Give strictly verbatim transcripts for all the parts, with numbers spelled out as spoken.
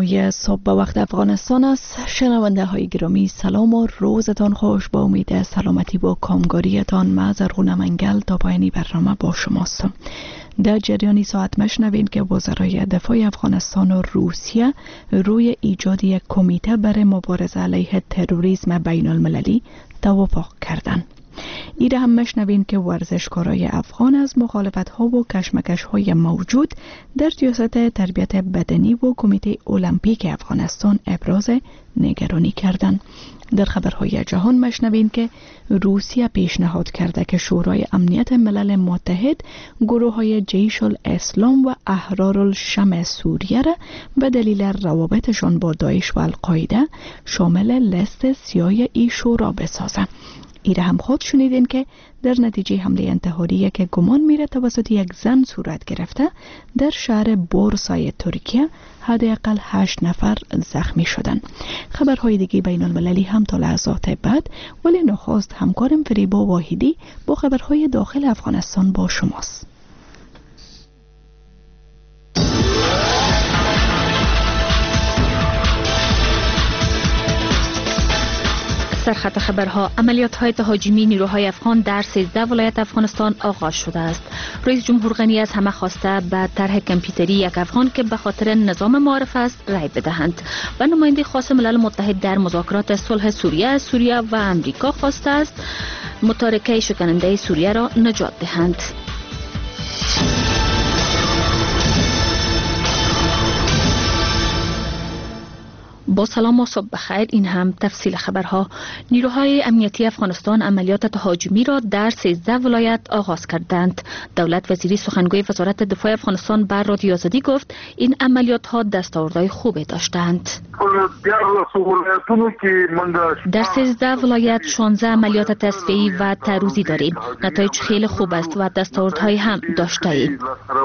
خبرهای صبح به وقت افغانستان است. شنونده های گرامی سلام و روزتان خوش. با امید سلامتی و کامگاریتان من زرغونه منگل تا پایانی برنامه با شماستم. در جریان ساعت مشنوین که وزرای دفاع افغانستان و روسیه روی ایجاد یک کمیته برای مبارزه علیه تروریسم بین المللی توافق کردند. ایره هم مشنوین که ورزشکارای افغان از مخالفت ها و کشمکش های موجود در ریاست تربیت بدنی و کمیته المپیک افغانستان ابراز نگرانی کردند. در خبرهای جهان مشنوین که روسیه پیشنهاد کرده که شورای امنیت ملل متحد گروه های جیش الاسلام و احرار الشام سوریه را به دلیل روابطشان با داعش و القاعده شامل لیست سیاه ای شورا بسازه. ایره هم خود شنیدین که در نتیجه حمله انتحاری که گمان میره توسط یک زن صورت گرفته در شهر بورسای ترکیه حداقل هشت نفر زخمی شدند. خبرهای دیگه بین المللی هم تا لحظات بعد، ولی نخست همکارم فریبا واحدی با خبرهای داخل افغانستان با شماست. سرخط خبرها: عملیات های تهاجمی نیروهای افغان در سیزده ولایت افغانستان آغاز شده است. رئیس جمهور غنی از همه خواسته به طرح کامپیوتری یک افغان که به خاطر نظام معارف است رای بدهند. و نماینده خاص ملل متحد در مذاکرات صلح سوریه، سوریه و امریکا خواسته است متارکه شکننده سوریه را نجات دهند. با سلام و صبح بخیر. این هم تفصیل خبرها. نیروهای امنیتی افغانستان عملیات تهاجمی را در سیزده ولایت آغاز کردند. دولت وزیری سخنگوی وزارت دفاع افغانستان بر رادیو آزادی گفت این عملیات ها دستاوردهای خوبی داشتند. در سیزده ولایت شانزده عملیات تصفیه‌ای و تعرضی داریم. نتایج خیلی خوب است و دستاوردهای هم داشته‌ایم.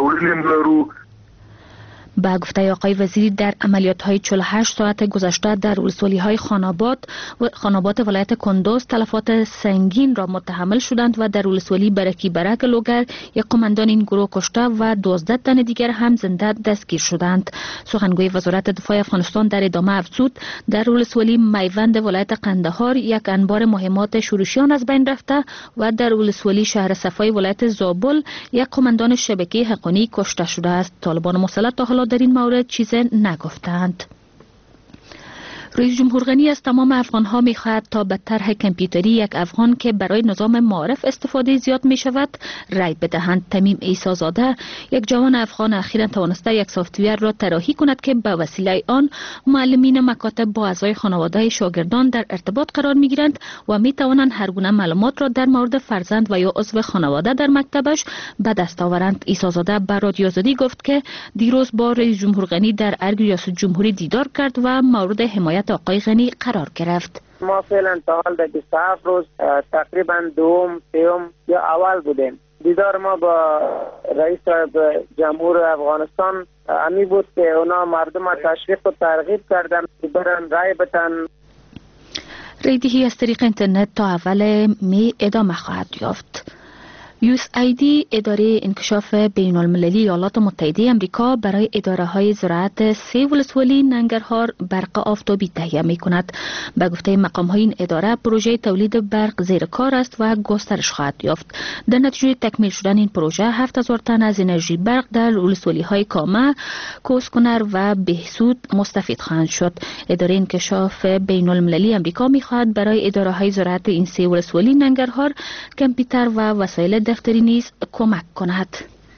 با گفته آقای وزیری در عملیات‌های چهل و هشت ساعت گذشته در ولسوالی‌های خاناباد و خاناباد ولایت کندوز تلفات سنگین را متحمل شدند و در ولسوالی برکی برک لوگر یک قماندان این گروه کشته و دوازده تن دیگر هم زنده دستگیر شدند. سخنگوی وزارت دفاع افغانستان در ادامه افزود در ولسوالی میوند ولایت قندهار یک انبار مهمات شورشیان از بین رفته و در ولسوالی شهر صفای ولایت زابل یک قماندان شبکه حقانی کشته شده است. طالبان مسلح تا حالا در این مورد چیزی نگفتند. رئیس جمهور غنی از تمام افغان‌ها می‌خواهد تا به طرح کامپیوتری یک افغان که برای نظام معارف استفاده زیاد می‌شود رای بدهند. تمیم عیسی زاده، یک جوان افغان، اخیراً توانسته یک سافت‌ویر را طراحی کند که به وسیله آن معلمین مکاتب با اعضای خانواده شاگردان در ارتباط قرار می‌گیرند و می‌توانند هر گونه معلومات را در مورد فرزند و یا عضو خانواده در مکتبش به دست آورند. عیسی زاده به رادیو آزادی گفت که دیروز با رئیس جمهور غنی در ارگ ریاست جمهوری دیدار کرد و مورد حمایت آقای غنی قرار گرفت. ما فعلا تا حال در بیست و هفت روز تقریبا دوم سوم یا اول بودیم. دیدار ما با رئیس جمهور افغانستان امی بود که اونا مردم تشویق و ترغیب کردن که برن رای بدن. ریدهی از طریق اینترنت تا اول می ادامه خواهد یافت. یو اس ای دی اداره انکشاف بین المللی ایالات متحده آمریکا برای اداره های زراعت سه ولسوالی ننگرهار برق آفتابی تهیه می کند. به گفته مقام های این اداره پروژه تولید برق زیر کار است و گسترش خواهد یافت. در نتیجه تکمیل شدن این پروژه هفت هزار تن از انرژی برق در ولسوالی های کامه، کوسکنر و بهسود مستفید خواهند شد. اداره انکشاف بین المللی آمریکا می خواهد برای اداره های زراعت این سه ولسوالی ننگرهار کامپیوتر و وسایل دفتری نیز کمک کند.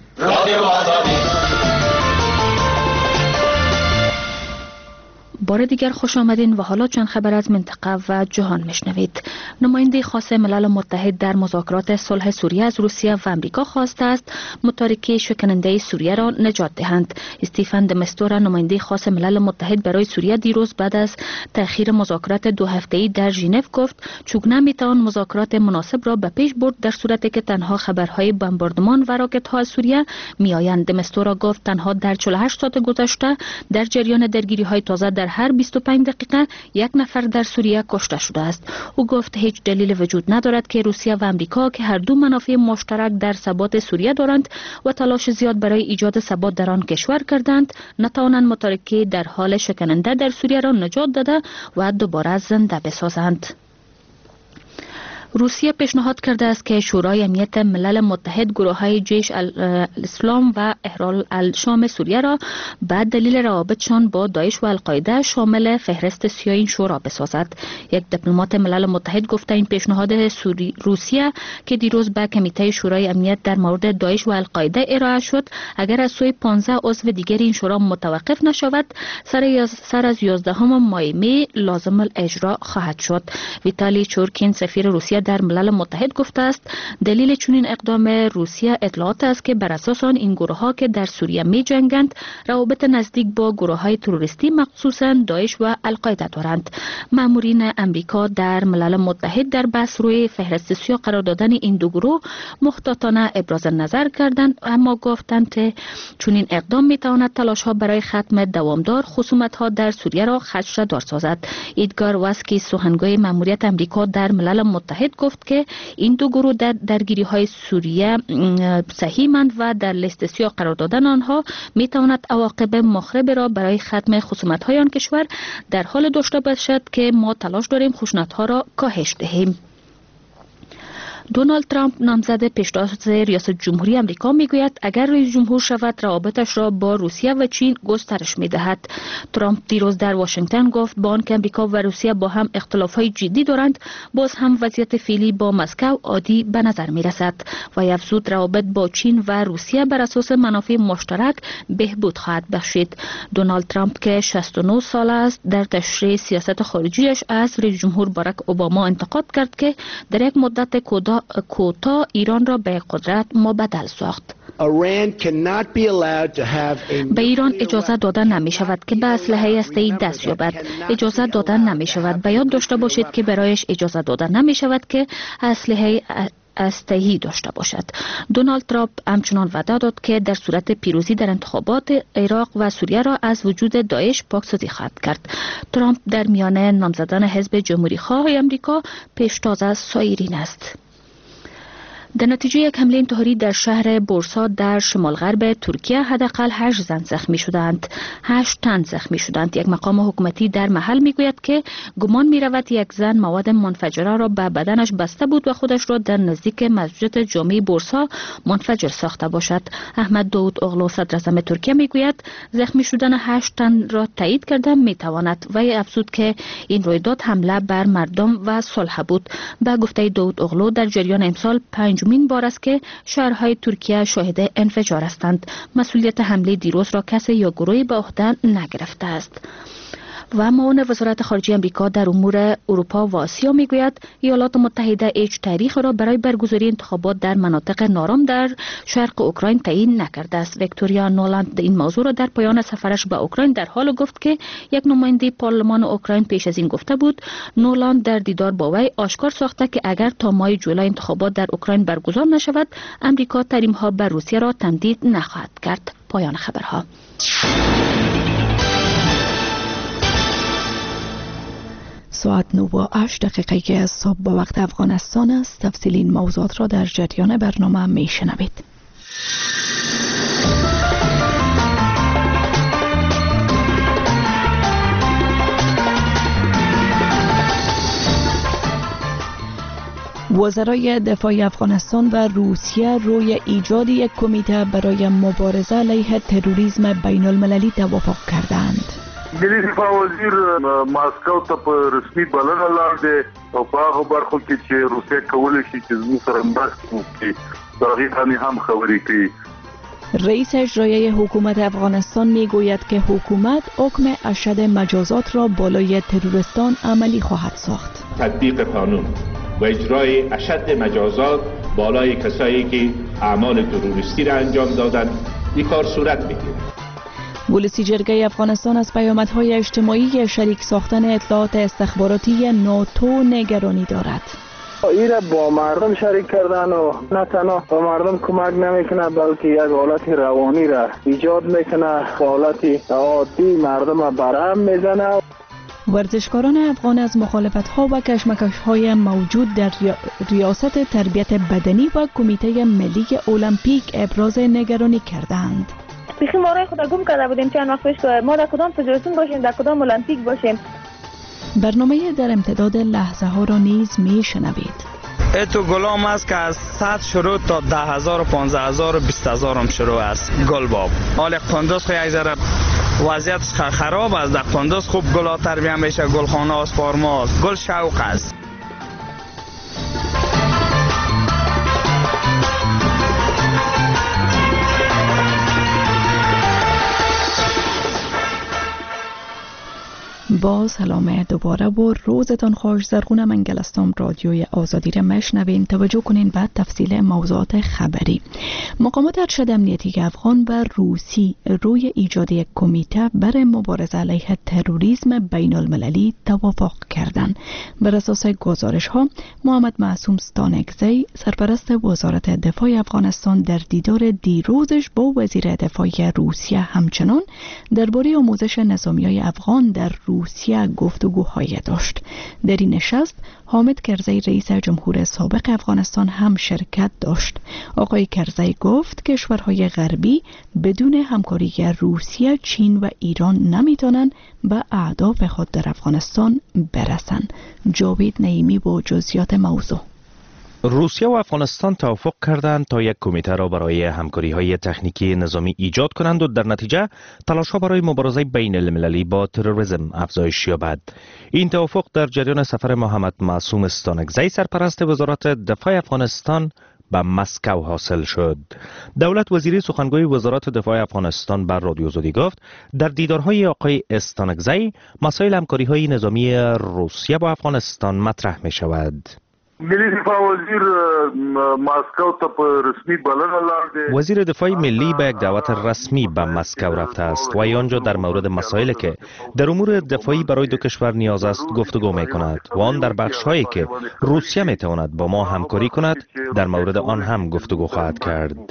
بار دیگر خوش آمدین و حالا چند خبر از منطقه و جهان میشنوید. نماینده خاص ملل متحد در مذاکرات صلح سوریه از روسیه و امریکا خواسته است متارکه شکننده سوریه را نجات دهند. استیفن دمستور، نماینده خاص ملل متحد برای سوریه، دیروز بعد از تأخیر مذاکرات دو هفته‌ای در ژنو گفت چگونه میتوان مذاکرات مناسب را به پیش برد در صورتی که تنها خبرهای بمباردمان و راکت‌ها از سوریه میآیند. دمستور گفت تنها در چهل و هشت ساعت گذشته در جریان درگیری‌های تازه در هر بیست و پنج دقیقه یک نفر در سوریه کشته شده است. او گفت هیچ دلیل وجود ندارد که روسیه و امریکا که هر دو منافع مشترک در ثبات سوریه دارند و تلاش زیاد برای ایجاد ثبات در آن کشور کردند، نتوانند متارکه در حال شکننده در سوریه را نجات داده و دوباره زنده بسازند. روسیه پیشنهاد کرده است که شورای امنیت ملل متحد گروه‌های جیش الاسلام و احرار الشام سوریه را به دلیل روابطشان با داعش و القاعده شامل فهرست سیاه این شورا بسازد. یک دیپلمات ملل متحد گفته این پیشنهاد سوری روسیه که دیروز به کمیته شورای امنیت در مورد داعش و القاعده ارائه شد، اگر از سوی پانزده عضو دیگر این شورا متوقف نشود، سر, سر از یازدهم ماه می لازم الاجرا خواهد شد. ویتالی چورکین سفیر روسیه در ملل متحد گفته است دلیل چنین اقدام روسیه اطلاعات است که بر اساس آن این گروه ها که در سوریه می جنگند روابط نزدیک با گروه های تروریستی مخصوصا داعش و القاعده دارند. مامورین امریکا در ملل متحد در بحث روی فهرست سیاه قرار دادن این دو گروه محتاطانه ابراز نظر کردند، اما گفتند که چنین اقدام می تواند تلاش ها برای ختم دوامدار خصومت ها در سوریه را خدشه‌دار سازد. ایدگار واسکی سخنگوی ماموریت امریکا در ملل متحد گفت که این دو گروه در درگیری های سوریه سهیمند و در لیست سیاه قرار دادن آنها می تواند عواقب مخرب را برای ختم خصومت های آن کشور در حال داشته باشد که ما تلاش داریم خشونت ها را کاهش دهیم. دونالد ترامپ نامزد پیشتاز ریاست جمهوری آمریکا میگوید اگر رئیس جمهور شود روابطش را با روسیه و چین گسترش میدهد. ترامپ دیروز در واشنگتن گفت با آنکه آمریکا و روسیه با هم اختلافات جدی دارند، باز هم وضعیت فعلی با مسکو عادی به نظر میرسد و افزود روابط با چین و روسیه بر اساس منافع مشترک بهبود خواهد بخشید. دونالد ترامپ که شصت و نه ساله است در تشریح سیاست خارجیش از رئیس جمهور باراک اوباما انتقاد کرد که در یک مدت کوتاه ایران را به قدرت مبدل ساخت. به ایران اجازه دادن نمی شود که به اسلحه هسته‌ای دست یابد. اجازه دادن نمی شود. به یاد داشته باشید که برایش اجازه دادن نمی شود که اسلحه هسته‌ای داشته باشد. دونالد ترامپ همچنان وعده داد که در صورت پیروزی در انتخابات عراق و سوریه را از وجود داعش پاکسازی خواهد کرد. ترامپ در میان نامزدان حزب جمهوری خواه آمریکا پیشتاز از سایرین است. در نتیجه یک حمله انتحاری در شهر بورسا در شمال غرب ترکیه حداقل هشت زن زخمی شدند. هشت تن زخمی شدند. یک مقام حکومتی در محل میگوید که گمان میرود یک زن مواد منفجره را به بدنش بسته بود و خودش را در نزدیک مسجد جامع بورسا منفجر ساخته باشد. احمد داود اغلو صدر اعظم ترکیه میگوید زخمی شدن هشت تن را تایید کرده میتواند و افزود که این رویداد حمله بر مردم و صلح بود. به گفته داود اغلو در جریان امسال پنج این بار است که شهرهای ترکیه شاهد انفجار هستند. مسئولیت حمله دیروز را کسی یا گروهی به عهده نگرفته است. و معاون وزارت خارجه آمریکا در امور اروپا و آسیا میگوید ایالات متحده هیچ تاریخ را برای برگزاری انتخابات در مناطق نارام در شرق اوکراین تعیین نکرده است. ویکتوریا نولند این موضوع را در پایان سفرش به اوکراین در حال گفت که یک نماینده پارلمان اوکراین پیش از این گفته بود. نولند در دیدار با وی آشکار ساخته که اگر تا ماه جولای انتخابات در اوکراین برگزار نشود، امریکا تحریم‌ها بر روسیه را تمدید نخواهد کرد. پایان خبرها. ساعت نه و هشت دقیقه که از صبح به وقت افغانستان است. تفصیل این موضوعات را در جریان برنامه می شنوید. وزرای دفاع افغانستان و روسیه روی ایجاد یک کمیته برای مبارزه علیه تروریسم بین المللی توافق کردند. ملي دفاع وزیر ماسکو ته په رسمي بلنه لاندې او په هغه برخو کې چې روسیه کولی شي چې زموږ سره مرسته وکړي د هغې باندې هم خبرې کوي. رئیس اجرایی حکومت افغانستان میگوید که حکومت حکم اشد مجازات را بالای تروریستان عملی خواهد ساخت. تطبیق قانون و اجرای اشد مجازات بالای کسایی که اعمال تروریستی را انجام دادند این کار صورت میگیرد. ولسی جرگه افغانستان از پیامدهای اجتماعی شریک ساختن اطلاعات استخباراتی ناتو نگرانی دارد. این را با مردم شریک کردن و نه تنها با مردم کمک نمیکنه بلکه یک حالت روانی را ایجاد میکنه، حالتی عادی مردم را برهم میزنه. ورزشکاران افغان از مخالفت‌ها و کشمکش‌های موجود در ریاست تربیت بدنی و کمیته ملی المپیک ابراز نگرانی کردند. بیخی ما رای خود گم کرده بودیم چند وقت پیش که ما در کدام فدراسیون باشیم، در کدام المپیک باشیم. برنامه در امتداد لحظه ها را نیز می شنوید. اتو گلام است که از صد شروع تا ده هزار و پانزده هزار و بیست هزار هم شروع است. گل باب حال قندوز خو یک ذره وضعیتش خراب است. در قندوز خوب گل تربیه میشه، گلخانه آسپارما، گل شوق است. با سلام دوباره و روزتان خوش. زرغون منگل هستم. رادیوی آزادی را میشنوین. توجه کنین بعد تفصیل موضوعات خبری. مقامات ارشد امنیتی افغان و روسی روی ایجاد یک کمیته برای مبارزه علیه تروریسم بین المللی توافق کردند. بر اساس گزارش ها محمد معصوم ستانکزی سرپرست وزارت دفاع افغانستان در دیدار دیروزش با وزیر دفاع روسیه همچنان درباره آموزش نظامیای افغان در روسیه گفتگوهای داشت. در این نشست حامد کرزی رئیس جمهور سابق افغانستان هم شرکت داشت. آقای کرزی گفت کشورهای غربی بدون همکاری روسیه، چین و ایران نمیتونن به اهداف خود در افغانستان برسن. جاوید نعیمی با جزئیات موضوع. روسیه و افغانستان توافق کردند تا یک کمیته را برای همکاری‌های تکنیکی نظامی ایجاد کنند و در نتیجه تلاش‌ها برای مبارزه بین المللی با تروریسم افزایش یابد. این توافق در جریان سفر محمد معصوم استانکزی سرپرست وزارت دفاع افغانستان به مسکو حاصل شد. دولت وزیری سخنگوی وزارت دفاع افغانستان بر رادیو آزادی گفت در دیدارهای آقای استانکزی مسائل همکاری‌های نظامی روسیه با افغانستان مطرح می‌شود. ملی دفاع وزیر مسکو تا په رسمی بلنه لاړ. وزیر دفاع ملی به یک دعوت رسمی به مسکو رفته است و آنجا در مورد مسائلی که در امور دفاعی برای دو کشور نیاز است گفتگو می کند و آن در بخش هایی که روسیه می تواند با ما همکاری کند در مورد آن هم گفتگو خواهد کرد.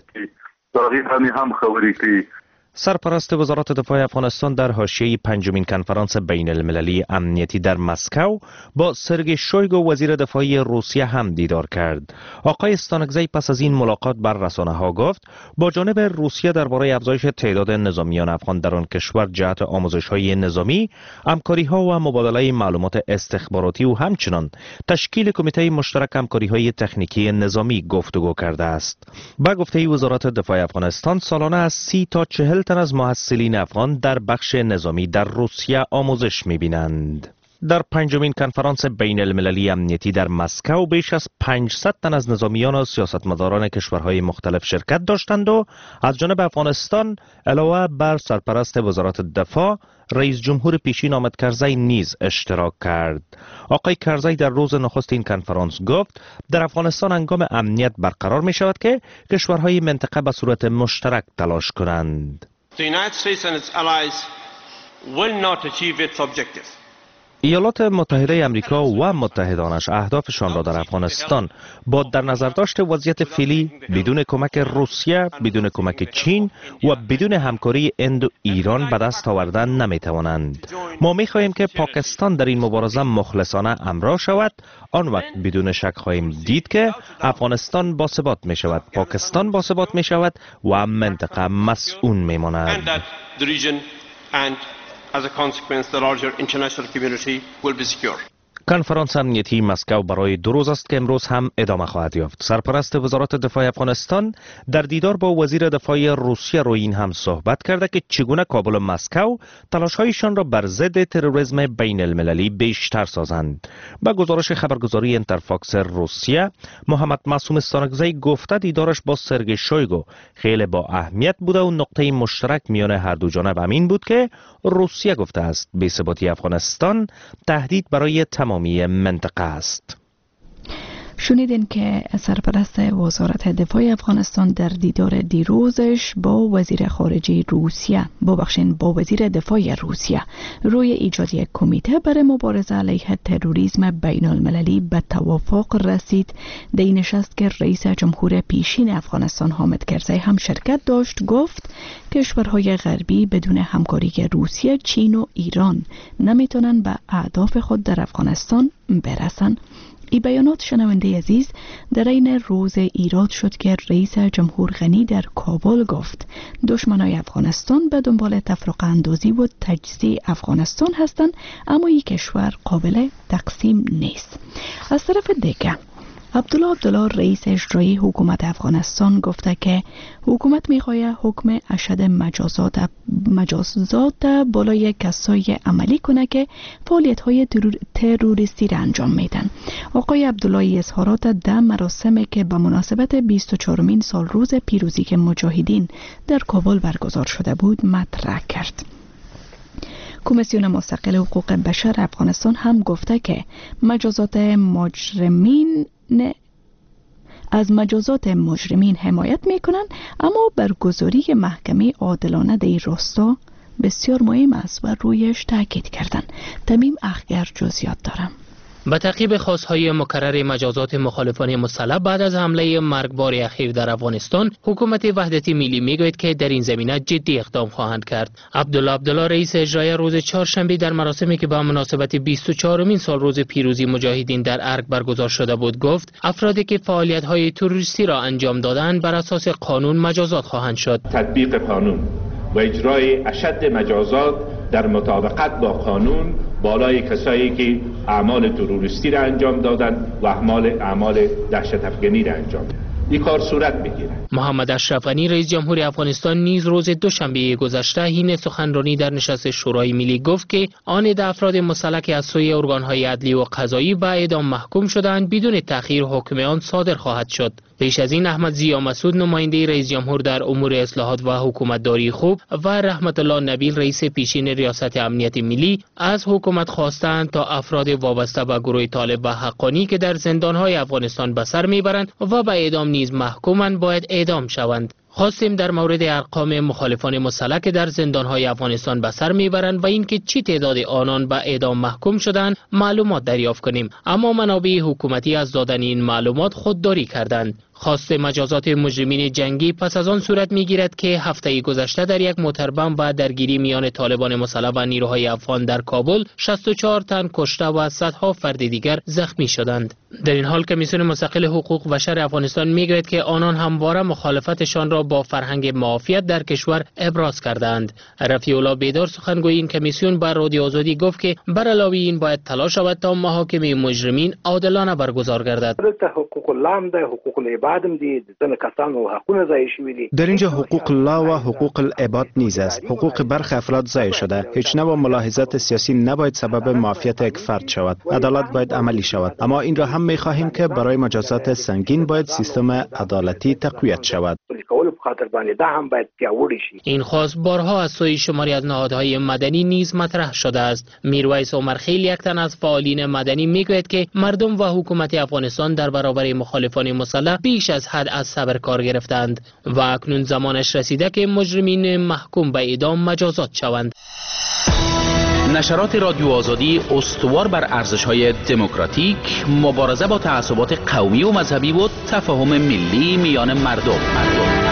هم خبری که سرپرست وزارت دفاع افغانستان در حاشیه پنجمین کنفرانس بین المللی امنیتی در مسکو با سرگئی شویگو وزیر دفاعی روسیه هم دیدار کرد. آقای استانکزی پس از این ملاقات بر رسانه ها گفت با جانب روسیه درباره افزایش تعداد نظامیان افغان در آن کشور جهت آموزش های نظامی، همکاری ها و مبادله معلومات استخباراتی و همچنان تشکیل کمیته مشترک همکاری های تکنیکی نظامی گفتگو کرده است. با گفته وزارت دفاع افغانستان سالانه از سی تا چهل تن از محصلین افغان در بخش نظامی در روسیه آموزش می‌بینند. در پنجمین کنفرانس بین المللی امنیتی در مسکو بیش از پانصد تن از نظامیان و سیاستمداران کشورهای مختلف شرکت داشتند و از جانب افغانستان علاوه بر سرپرست وزارت دفاع رئیس جمهور پیشین حامد کرزی نیز اشتراک کرد. آقای کرزی در روز نخست این کنفرانس گفت در افغانستان هنگام امنیت برقرار می شود که کشورهای منطقه به صورت مشترک تلاش کنند. The United States and its allies will not achieve its objectives. ایالات متحده امریکا و متحدانش اهدافشان را در افغانستان با در نظر داشت وضعیت فعلی بدون کمک روسیه، بدون کمک چین و بدون همکاری هند و ایران به دست آوردن نمیتوانند. ما میخواهیم که پاکستان در این مبارزه مخلصانه همراه شود. آن وقت بدون شک خواهیم دید که افغانستان باثبات می شود، پاکستان باثبات می شود و منطقه مسئول می ماند. As a consequence, the larger international community will be secure. کنفرانس امنیتی مسکو برای دو روز است که امروز هم ادامه خواهد یافت. سرپرست وزارت دفاع افغانستان در دیدار با وزیر دفاع روسیه روی این هم صحبت کرده که چگونه کابل و مسکو تلاش‌هایشان را بر ضد تروریسم بین المللی بیشتر سازند. با گزارش خبرگزاری اینترفاکس روسیه، محمد معصوم استانکزی گفته دیدارش با سرگئی شویگو خیلی با اهمیت بوده و نقطه مشترک میان هر دو جانب همین بود که روسیه گفته است بی‌ثباتی افغانستان تهدید برای تمام منطقه است. شنیدین که سرپرست وزارت دفاع افغانستان در دیدار دیروزش با وزیر خارجه روسیه ببخشین با وزیر دفاع روسیه روی ایجاد یک کمیته برای مبارزه علیه تروریسم بین المللی به توافق رسید. در این نشست که رئیس جمهور پیشین افغانستان حامد کرزی هم شرکت داشت، گفت کشورهای غربی بدون همکاری روسیه، چین و ایران نمیتونن به اهداف خود در افغانستان برسن. این بیانات شنونده عزیز در این روز ایراد شد که رئیس جمهور غنی در کابل گفت دشمنای افغانستان به دنبال تفرقه اندازی و تجزیه افغانستان هستند، اما این کشور قابل تقسیم نیست. از طرف دیگه عبدالله عبدالله رئیس اجرایی حکومت افغانستان گفته که حکومت میخواهد حکم اشد مجازات مجازات بالای کسایی عملی کنه که فعالیت های تروریستی را انجام میدن. آقای عبدالله اظهارات در مراسمی که به مناسبت بیست و چهارمین سال روز پیروزی که مجاهدین در کابل برگزار شده بود مطرح کرد. کمیسیون مستقل حقوق بشر افغانستان هم گفته که مجازات مجرمین از مجازات مجرمین حمایت میکنند، اما برگزاری محکمه عادلانه در راستا بسیار مهم است و رویش تاکید کردند. تمیم اخگر جزئیات دارم. به تعقیب خواست‌های مکرر مجازات مخالفان مسلح بعد از حمله مرگبار اخیر در افغانستان، حکومت وحدتی ملی میگوید که در این زمینه جدی اقدام خواهند کرد. عبدالله عبدالله رئیس اجرایی روز چهارشنبه در مراسمی که به مناسبت بیست و چهارمین سال روز پیروزی مجاهدین در ارگ برگزار شده بود گفت افرادی که فعالیت‌های تروریستی را انجام دادند بر اساس قانون مجازات خواهند شد. تطبیق قانون و اجرای اشد مجازات در مطابقت با قانون بالای کسایی که اعمال تروریستی را انجام دادند و اعمال اعمال دهشت افکنی را انجام دادند. این کار صورت میگیره. محمد اشرف غنی رئیس جمهور افغانستان نیز روز دوشنبه گذشته حین سخنرانی در نشست شورای ملی گفت که آن ده افراد مسلح که از سوی ارگان‌های عدلی و قضایی به اعدام محکوم شدند بدون تأخیر حکم آن صادر خواهد شد. پیش از این احمد ضیا مسعود نماینده رئیس جمهور در امور اصلاحات و حکومتداری خوب و رحمت الله نبیل رئیس پیشین ریاست امنیت ملی از حکومت خواستند تا افراد وابسته به گروه طالب و حقانی که در زندان‌های افغانستان به سر میبرند و به اعدام نیز محکومند باید اعدام شوند. خواستیم در مورد ارقام مخالفان مسلح که در زندان‌های افغانستان به سر میبرند و اینکه چی تعداد آنان به اعدام محکوم شدند معلومات دریافت کنیم، اما منابع حکومتی از دادن این معلومات خودداری کردند. خواست مجازات مجرمین جنگی پس از آن صورت میگیرد که هفته گذشته در یک موتربم و درگیری میان طالبان مسلح و نیروهای افغان در کابل شصت و چهار تن کشته و صدها فرد دیگر زخمی شدند. در این حال کمیسیون مستقل حقوق بشر افغانستان میگوید که آنان همواره مخالفتشان را با فرهنگ معافیت در کشور ابراز کردند. رفیع الله بیدار سخنگوی این کمیسیون بر رادیو آزادی گفت که بر علاوه این باید تلاش شود تا محاکمه مجرمین عادلانه برگزار گردد. حقوق الله ده حقوق العباد دي ځنه کسانو حقونه ضایع شوي دي. در اینجا حقوق الله و حقوق العباد نیز است. حقوق برخی افراد ضایع شده. هیچ نوع ملاحظات سیاسی نباید سبب معافیت یک فرد شود. عدالت باید عملی شود. اما این را هم می‌خواهیم که برای مجازات سنگین باید سیستم عدالتی تقویت شود. این خواست بارها از سوی شماری از نهادهای مدنی نیز مطرح شده است. میرویس عمرخیل یک تن از فعالین مدنی میگوید که مردم و حکومت افغانستان در برابر مخالفان مسلح بیش از حد از صبر کار گرفتند و اکنون زمانش رسیده که مجرمین محکوم به اعدام مجازات شوند. نشرات رادیو آزادی استوار بر ارزش‌های دموکراتیک، مبارزه با تعصبات قومی و مذهبی و تفاهم ملی میان مردم. مردم.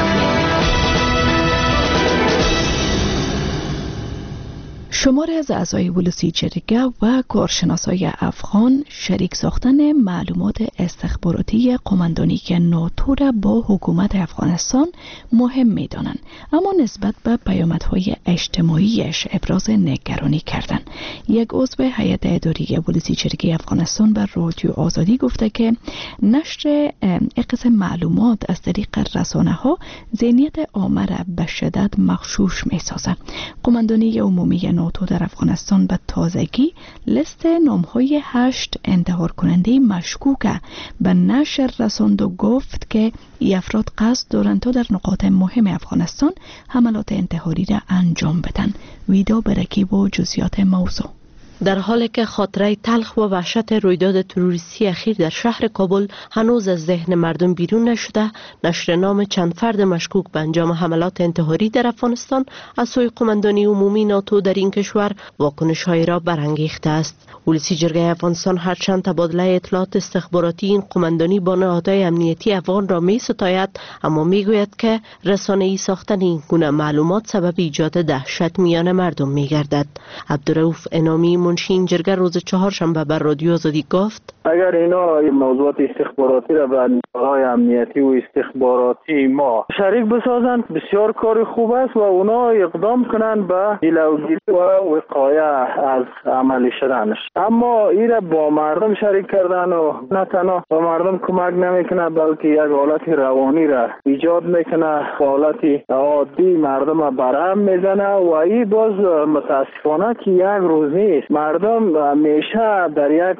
شماری از اعضای ولسی جرگه و کارشناسای افغان شریک ساختن معلومات استخباراتی قماندانی ناتو را با حکومت افغانستان مهم می دانند، اما نسبت به پیامدهای اجتماعیش ابراز نگرانی کردند. یک عضو هیئت اداری ولسی جرگه افغانستان بر رادیو آزادی گفته که نشر اقصا معلومات از طریق رسانه ها ذهنیت عامه را به شدت مغشوش می سازد. قماندانی عمومی ناتو در افغانستان به تازگی لیست نام‌های هشت انتحار کننده مشکوک به نشر رساند و گفت که این افراد قصد دارند تا در نقاط مهم افغانستان حملات انتحاری را انجام بدن. ویدا برکی با جزئیات موضوع. در حالی که خاطره تلخ و وحشت رویداد تروریستی اخیر در شهر کابل هنوز از ذهن مردم بیرون نشده، نشر نام چند فرد مشکوک به انجام حملات انتحاری در افغانستان از سوی قماندانی عمومی ناتو در این کشور واکنش‌هایی را برانگیخته است. ولسی جرگه افغانستان هرچند تبادله اطلاعات استخباراتی این قماندانی با نهادهای امنیتی افغان را می ستاید، اما می گوید که رسانه‌ای ساختن این گونه معلومات سبب ایجاد دهشت میان مردم می گردد. عبدالرؤوف انامی منشی این جرگه روز چهارشنبه بر رادیو آزادی گفت: اگر اینا موضوعات استخباراتی را به نهادهای امنیتی و استخباراتی ما شریک بسازند، بسیار کار خوب است و اونا اقدام کنند به جلوگیری و وقایع از عملی شدنش. اما این را با مردم شریک کردن و نه تنها با مردم کمک نمیکنه، بلکه یک حالت روانی را ایجاد میکنه، حالت عادی مردم را برهم میزنه و این باز متاسفانه که یک روز نیست، مردم همیشه در یک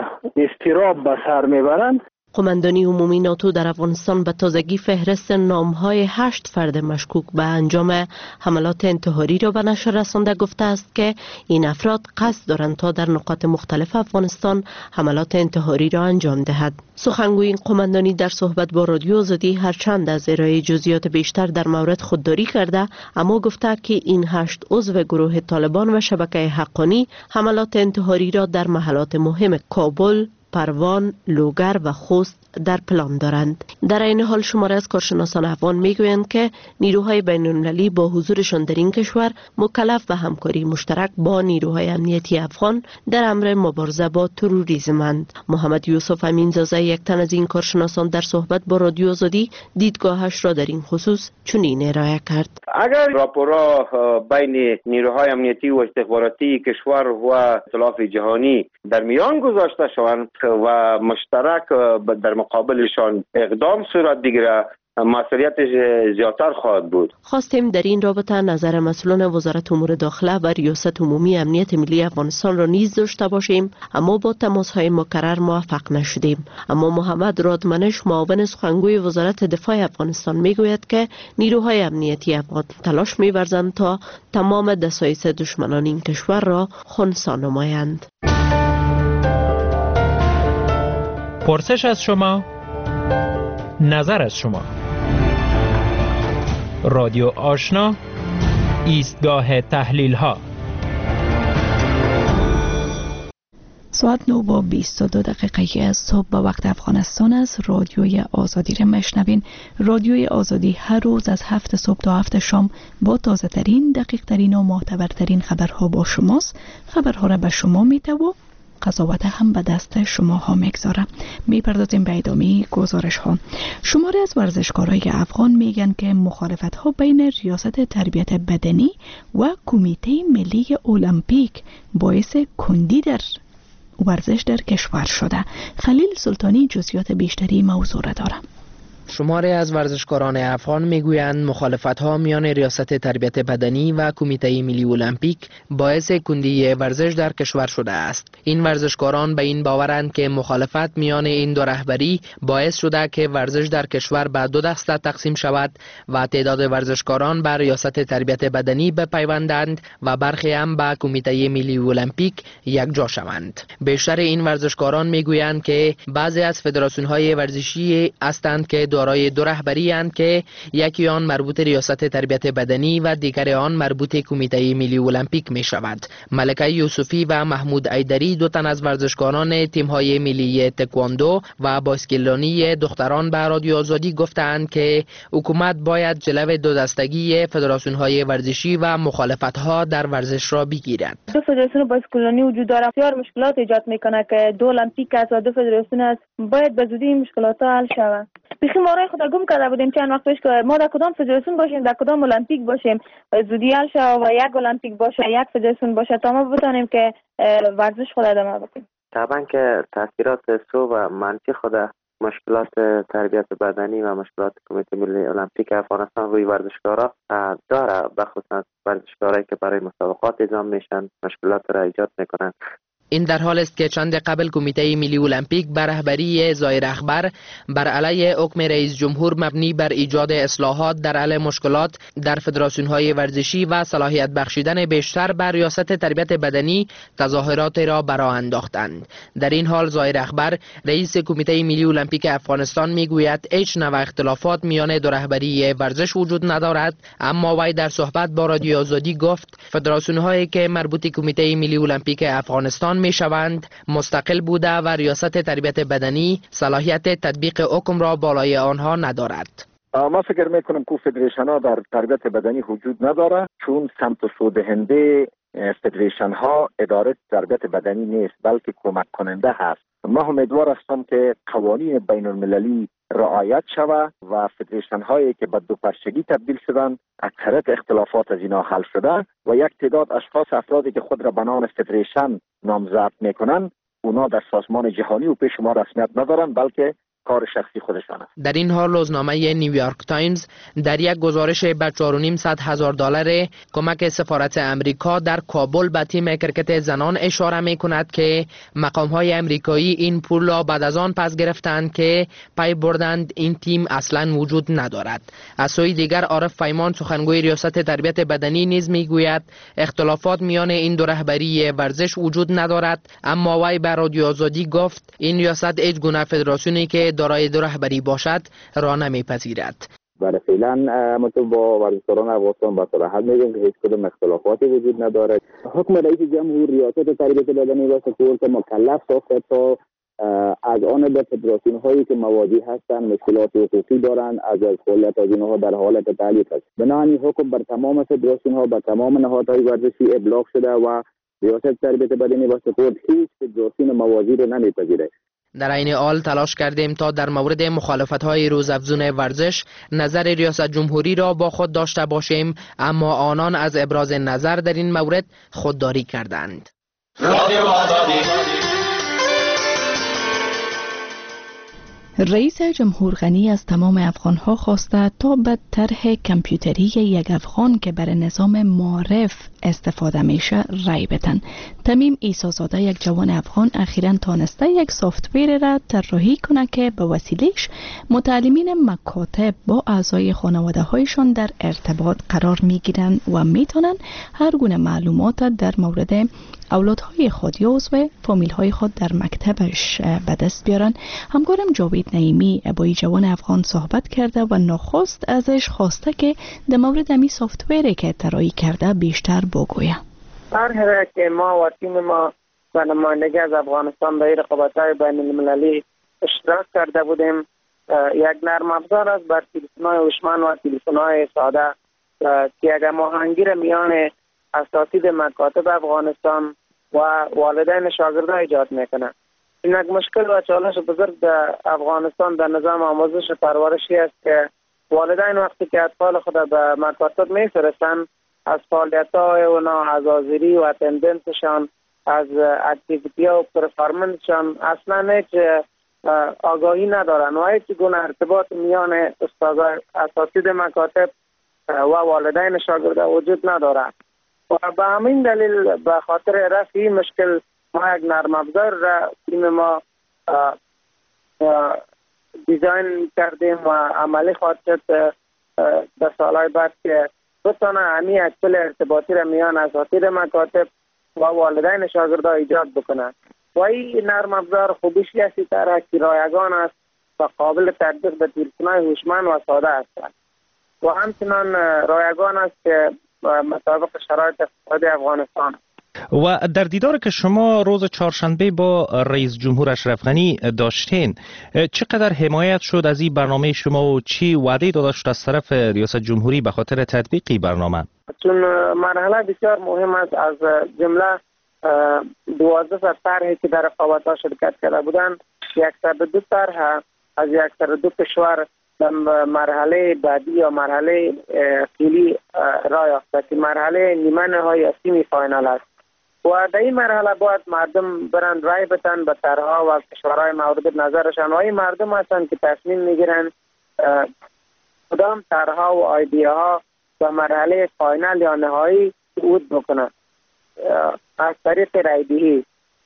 استراب به سر میبرند. قماندانی عمومی ناتو در افغانستان به تازگی فهرست نام‌های هشت فرد مشکوک به انجام حملات انتحاری را به نشر رسانده گفته است که این افراد قصد دارند تا در نقاط مختلف افغانستان حملات انتحاری را انجام دهد. سخنگوی این قماندانی در صحبت با رادیو آزادی هرچند از ارائه جزئیات بیشتر در مورد خودداری کرده، اما گفته که این هشت عضو گروه طالبان و شبکه حقانی حملات انتحاری را در محلات مهم کابل، پروان، لوگر و خوست در پلان دارند. در این حال شماره از کارشناسان افغان میگویند که نیروهای بین‌المللی با حضورشان در این کشور مکلف به همکاری مشترک با نیروهای امنیتی افغان در امر مبارزه با تروریسم‌اند. محمد یوسف امینزاده، یک تن از این کارشناسان، در صحبت با رادیو آزادی دیدگاهش را در این خصوص چنین ارائه کرد: اگر راپورها بین نیروهای امنیتی و استخباراتی کشور و اطلاف جهانی در میان گذاشته شوند و مشترک در مقابلشان اقدام صورت بگیره، مسئولیت زیادتر خواهد بود. خواستیم در این رابطه نظر مسئولان وزارت امور داخله و ریاست عمومی امنیت ملی افغانستان را نیز داشته باشیم، اما با تماس‌های مکرر موفق نشدیم. اما محمد رادمنش، معاون سخنگوی وزارت دفاع افغانستان، میگوید که نیروهای امنیتی افغان تلاش می‌ورزند تا تمام دسایس دشمنان این کشور را خنثی نمایند. پرسش از شما، نظر از شما. رادیو آشنا، ایستگاه تحلیل ها. ساعت نو با بیست و دو دقیقه از صبح به وقت افغانستان است. رادیوی آزادی را میشنوین. رادیوی آزادی هر روز از هفت صبح تا هفت شام با تازه ترین، دقیق ترین و معتبرترین خبرها با شماست. خبرها را به شما میده و قضاوت هم به دست شما ها میگذاره. میپردازیم به ادامه گزارش ها. شماره از ورزشکارای افغان میگن که مخالفت ها بین ریاست تربیت بدنی و کمیته ملی المپیک باعث کندی در ورزش در کشور شده. خلیل سلطانی جزئیات بیشتری موضوع را داره. شماری از ورزشکاران افغان میگویند مخالفت‌ها میان ریاست تربیت بدنی و کمیته ملی المپیک باعث کندی ورزش در کشور شده است. این ورزشکاران به این باورند که مخالفت میان این دو رهبری باعث شده که ورزش در کشور به دو دسته تقسیم شود و تعداد ورزشکاران به ریاست تربیت بدنی بپیوندند و برخی هم به کمیته ملی المپیک یکجا شوند. بیشتر این ورزشکاران میگویند که بعضی از فدراسیون‌های ورزشی هستند که دارای دو رهبری اند که یکی آن مربوط ریاست تربیت بدنی و دیگر آن مربوط کمیته ملی المپیک می شود. ملکه یوسفی و محمود ایدری، دو تن از ورزشکاران تیم‌های ملی تکواندو و باسکتبالی دختران، به رادیو آزادی گفتند که حکومت باید جلوی دو دستگی فدراسیون‌های ورزشی و مخالفت‌ها در ورزش را بگیرد. دو فدراسیون باسکتبالی وجود دارد، بسیار مشکلات ایجاد می‌کنه که دو المپیک است و دو فدراسیون است، باید به زودی مشکلات حل شود. بیخی ما رای خود گم کرده بودیم چند وقت پیش که ما در کدام فدراسیون باشیم، در کدام المپیک باشیم، زودی حل شود و یک المپیک باشه، یک فدراسیون باشه تا ما بتونیم که ورزش خود ادامه بدیم. طبعا که تاثیرات سو و منفی خود مشکلات تربیت بدنی و مشکلات کمیته ملی المپیک افغانستان روی ورزشکارا داره، بخصوص ورزشکارایی که برای مسابقات اعزام میشن مشکلات را ایجاد میکنن. این در حال است که چند قبل کمیته ملی المپیک بر رهبری ظاهر اخبر بر علیه حکم رئیس جمهور مبنی بر ایجاد اصلاحات در حل مشکلات در فدراسیون‌های ورزشی و صلاحیت بخشیدن بیشتر بر ریاست تربیت بدنی تظاهرات را برآ انداختند. در این حال ظاهر اخبر رئیس کمیته ملی المپیک افغانستان میگوید هیچ نوع اختلافات میان دو رهبری ورزش وجود ندارد، اما وی در صحبت با رادیو آزادی گفت فدراسیون‌هایی که مربوط کمیته ملی المپیک افغانستان میشوند مستقل بوده و ریاست تربیت بدنی صلاحیت تطبیق حکم را بالای آنها ندارد. ما فکر میکنم که فدریشن ها در تربیت بدنی وجود نداره، چون سمت و سو دهنده فدریشن ها اداره تربیت بدنی نیست بلکه کمک کننده هست. ما امیدوار هستم که قوانین بین المللی رعایت شود و فدریشن هایی که به دو پرچگی تبدیل شدن اکثریت اختلافات از اینا حل شده و یک تعداد اشخاص افرادی که خود را به نام فدریشن نامزد میکنن اونا در سازمان جهانی و پیش ما رسمیت ندارن بلکه کار شخصی خودشانه. در این حال روزنامه نیویورک تایمز در یک گزارش به چهار و نیم هزار دلار کمک سفارت امریکا در کابل به تیم کرکت زنان اشاره می کند که مقام های امریکایی این پول را بعد از آن پس گرفتند که پی بردند این تیم اصلا وجود ندارد. از سوی دیگر عارف پیمان سخنگوی ریاست تربیت بدنی نیز می گوید اختلافات میان این دو رهبری ورزش وجود ندارد، اما وی به رادیو آزادی گفت این ریاست هیچ گونه فدراسیونی که دارای دو رهبری باشد را نمیپذیرد. برای فعلا ما تو با ورزشکاران افغانستان با صراحت میگیم که هیچ کدام اختلافاتی وجود نداره. حکم رئیس جمهور ریاست تربیت بدنی و سپورت مکلف ساخته تا از آن به فدراسیون هایی که مواجه هستند مشکلات حقوقی دارند از فعالیت از اینها در حالت تعلیق است. بنابراین حکم بر تمام فدراسیون ها و تمام نهادهای ورزشی ابلاغ شده و ریاست تربیت بدنی و سپورت هیچ فدراسیون مواجه را نمیپذیره. در این حال تلاش کردیم تا در مورد مخالفت‌های روزافزون ورزش نظر ریاست جمهوری را با خود داشته باشیم، اما آنان از ابراز نظر در این مورد خودداری کردند. رئیس جمهور غنی از تمام افغانها خواسته تا به طرح کامپیوتری یک افغان که بر نظام معرف استفاده میشه رای بدن. تمیم عیسی‌زاده یک جوان افغان اخیراً تانسته یک سافتویر را طراحی کنه که به وسیلهش متعلمین مکاتب با اعضای خانواده هایشان در ارتباط قرار میگیرن و میتونن هر گونه معلومات در مورد اولادهای خود یا عضو فامیل‌های خود در مکتبش به دست بیارن. همکارم جاوید نعیمی با این جوان افغان صحبت کرده و نخست ازش خواسته که در مورد امی سافتویری که طراحی کرده بیشتر بگویه. طرحی که ما و تیم ما و نمایندگی از افغانستان در رقابت‌های بین المللی اشتراک کرده بودیم، یک نرم افزار است بر تلفن‌های هوشمند و تلفن‌های ساده که یک هماهنگی میان اساتید مکاتب افغانستان و والدین شاگردان ایجاد میکنه. این یک مشکل و چالش بزرگ در افغانستان در نظام آموزش و پرورشی است که والدین وقتی که اطفال خود به مکاتب میفرستند از فعالیت‌های اونا، از حاضری و اتندنسشان، از اکتیویتی و پرفارمنسشان اصلا هیچ آگاهی ندارن و هیچ گونه ارتباط میان استادان اساتید مکاتب و والدین شاگردان وجود ندارد. و به همین دلیل به خاطر رفع این مشکل ما یک نرم افزار را تیم ما دیزاین کردیم و عملی خواهد شد در سالهای بعد که بتونه همی یک پل ارتباطی را میان اساتید مکاتب و والدین شاگردان ایجاد بکنه. و این نرم افزار خوبیش هستی طرح که رایگان است و قابل تطبیق به تلفن‌های هوشمند و ساده است و همچنان رایگان است که مطابق شرایط اقتصادی افغانستان. و در دیدار که شما روز چهارشنبه با رئیس جمهور اشرف غنی داشتین، چقدر حمایت شد از این برنامه شما و چی وعده داده شد از طرف ریاست جمهوری به خاطر تطبیقی برنامه؟ چون مرحله بسیار مهم است، از جمله دوازده تا طرحی که در رقابت‌ها شرکت کرده بودند، صد و دو طرح از صد و دو کشور در مرحله بعدی یا مرحله فیلی راه یافته که مرحله نیمه نهایی سیمی فاینال است و در این مرحله باید مردم برند رای بدن به طرحها و کشورهای مورد نظرشان و این مردم هستند که تصمیم میگیرند کدام طرحها و ایده‌ها به مرحله فاینال یا نهایی صعود بکنند از طریق رای دهی.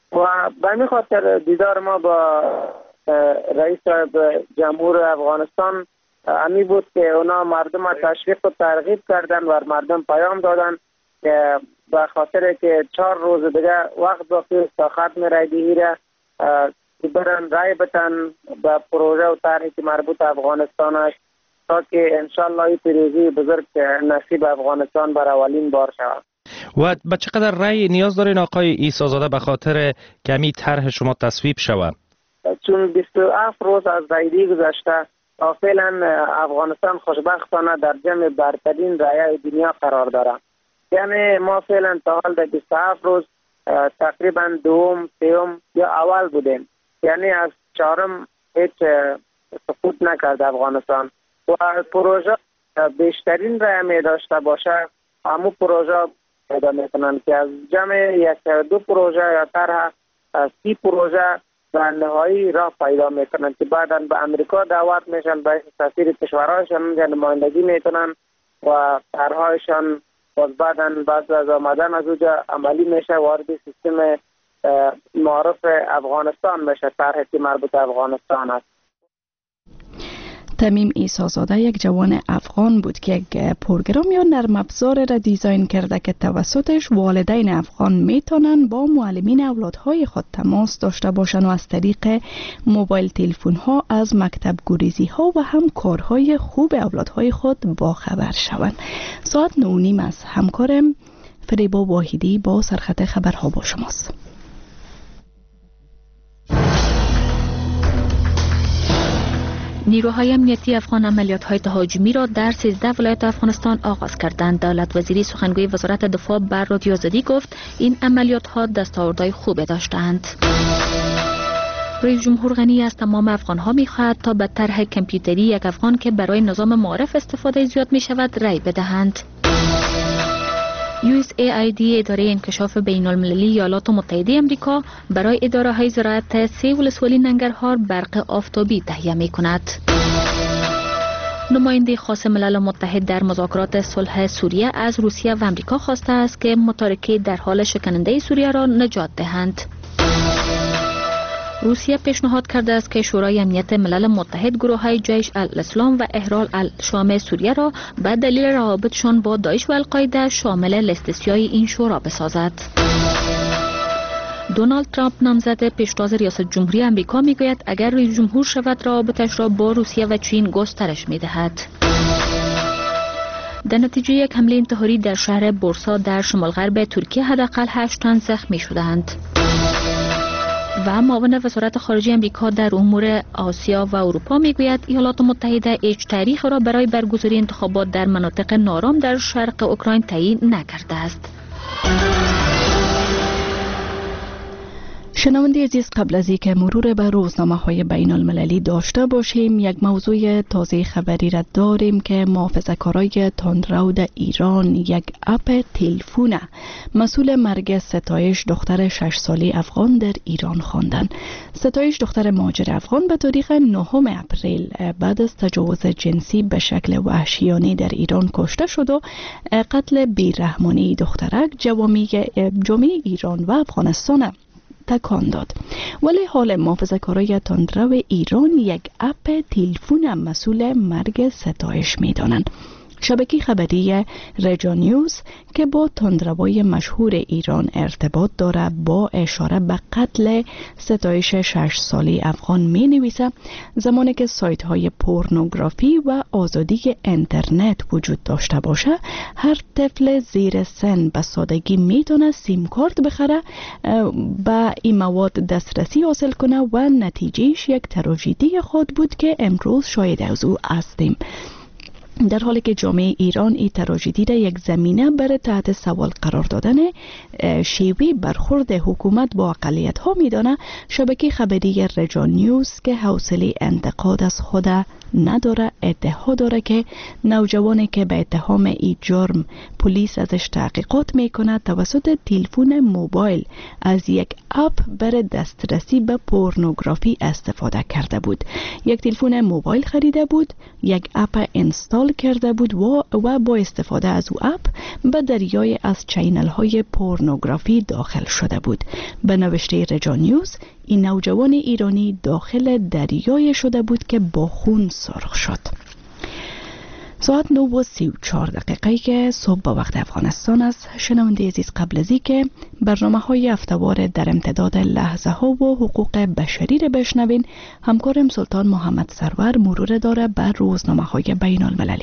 و به همین خاطر دیدار ما با رئیس جمهور افغانستان امی بود که اونا مردم تشویق و ترغیب کردن و مردم پیام دادن که به خاطر که چهار روز دیگه وقت باقی است تا ختم رایدهی را برن رای بتن به پروژه و طرحی که مربوط افغانستان است تا که انشالله این پیروزی بزرگ نصیب افغانستان بر اولین بار شود. و به چقدر رای نیاز دارین آقای عیسی زاده به خاطر کمی طرح شما تصویب شود؟ چون بیست و هفت روز از رایدهی گذشته تا فعلا افغانستان خوشبختانه در جمع برترین رایای دنیا قرار دارد. یعنی ما فعلا تا حال در بیست و هفت روز تقریبا دوم، سوم یا اول بودیم. یعنی از چهارم هیچ سقوط نکرد افغانستان و پروژه بیشترین رای می داشته باشه همون پروژه پیدا میکنن که از جمع یک دو پروژه یا طرح سی پروژه در نهایی راه پیدا میکنن که بعدا به امریکا دعوت میشن به سفیر کشورهایشان اونجا نمایندگی میکنن و طرحهایشان باز بعدا بعد از آمدن از اونجا عملی میشه وارد سیستم معارف افغانستان میشه طرحی که مربوط افغانستان است. تمیم عیسی زاده یک جوان افغان بود که یک پروگرام یا نرم افزار را دیزاین کرده که توسطش والدین افغان میتونن با معلمین اولادهای خود تماس داشته باشن و از طریق موبایل تلفن ها از مکتب گریزی ها و هم کارهای خوب اولادهای خود باخبر شوند. ساعت نه و نیم از همکارم فریبا واحدی با سرخط خبرها با شماست. نیروهای امنیتی افغان عملیات‌های تهاجمی را در سیزده ولایت افغانستان آغاز کردند. دولت وزیری سخنگوی وزارت دفاع بر رادیو آزادی گفت این عملیات‌ها دستاوردهای خوبی داشتند. رئیس جمهور غنی از تمام افغان‌ها می‌خواهد تا به طرح کامپیوتری یک افغان که برای نظام معارف استفاده زیاد می‌شود رأی بدهند. یو اس ای آی دی اداره انکشاف بین المللی ایالات متحده امریکا برای اداره های زراعت سه ولسوالی ننگرهار برق آفتابی تهیه می کند. نماینده خاص ملل متحد در مذاکرات صلح سوریه از روسیه و امریکا خواسته است که متارکه در حال شکننده سوریه را نجات دهند. روسیه پیشنهاد کرده است که شورای امنیت ملل متحد گروه‌های جیش الاسلام و احرار الشام سوریه را به دلیل روابطشان با داعش و القاعده شامل لیست سیاه این شورا بسازد. دونالد ترامپ نامزد پیشتاز ریاست جمهوری آمریکا میگوید اگر رئیس جمهور شود روابطش را با روسیه و چین گسترش میدهد. در نتیجه یک حمله انتحاری در شهر بورسا در شمال غرب ترکیه حداقل هشت تن زخمی شدند. و معاون وزارت خارجه امریکا در امور آسیا و اروپا میگوید ایالات متحده هیچ تاریخ را برای برگزاری انتخابات در مناطق نارام در شرق اوکراین تعیین نکرده است. شنونده عزیز، قبل از اینکه مرور به روزنامه های بین المللی داشته باشیم یک موضوع تازه خبری را داریم که محافظه‌کارای تندرو در ایران یک اپ تلفن مسئول مرگ ستایش دختر شش ساله افغان در ایران خواندند. ستایش دختر مهاجر افغان به تاریخ نهم اپریل بعد از تجاوز جنسی به شکل وحشیانه در ایران کشته شد و قتل بیرحمانه دخترک جامعه ایران و افغانستان تکان داد. ولی حال محافظه‌کارای تندرو ایران یک اپ تلفن مسئول مرگ ستایش می‌دانند. شبکه خبری رجا نیوز که با تندروای مشهور ایران ارتباط دارد با اشاره به قتل ستایش شش ساله افغان می نویسد زمانی که سایت های پورنوگرافی و آزادی اینترنت وجود داشته باشه هر طفل زیر سن به سادگی می تونه سیم کارت بخره به این مواد دسترسی حاصل کنه و نتیجهش یک تراژدی خود بود که امروز شاهد از او هستیم. در حالی که جامعه ایران این تراژدی را یک زمینه برای تحت سوال قرار دادن شیوه برخورد حکومت با اقلیت ها میدانه، شبکه خبری رجا نیوز که حوصله انتقاد از خود نداره ادعا داره که نوجوانی که به اتهام این جرم پلیس ازش تحقیقات میکنه توسط تلفن موبایل از یک اپ برای دسترسی به پورنوگرافی استفاده کرده بود. یک تلفن موبایل خریده بود، یک اپ اینستال انستال کرده بود و, و با استفاده از او اپ به دریای از چینل های پورنوگرافی داخل شده بود. به نوشته رجا نیوز، این نوجوان ایرانی داخل دریای شده بود که با خون سرخ شد. ساعت نه و سی و چهار دقیقه که صبح با وقت افغانستان است. شنونده عزیز، قبل از اینکه برنامه های هفته‌وار در امتداد لحظه ها و حقوق بشری را بشنوین، همکارم سلطان محمد سرور مرور داره بر روزنامه های بین المللی.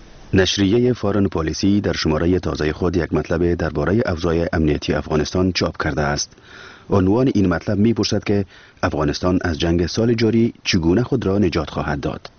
نشریه فارن پالیسی در شماره تازه خود یک مطلب درباره اوضاع امنیتی افغانستان چاپ کرده است. عنوان این مطلب می پرسد که افغانستان از جنگ سال جاری چگونه خود را نجات خواهد داد.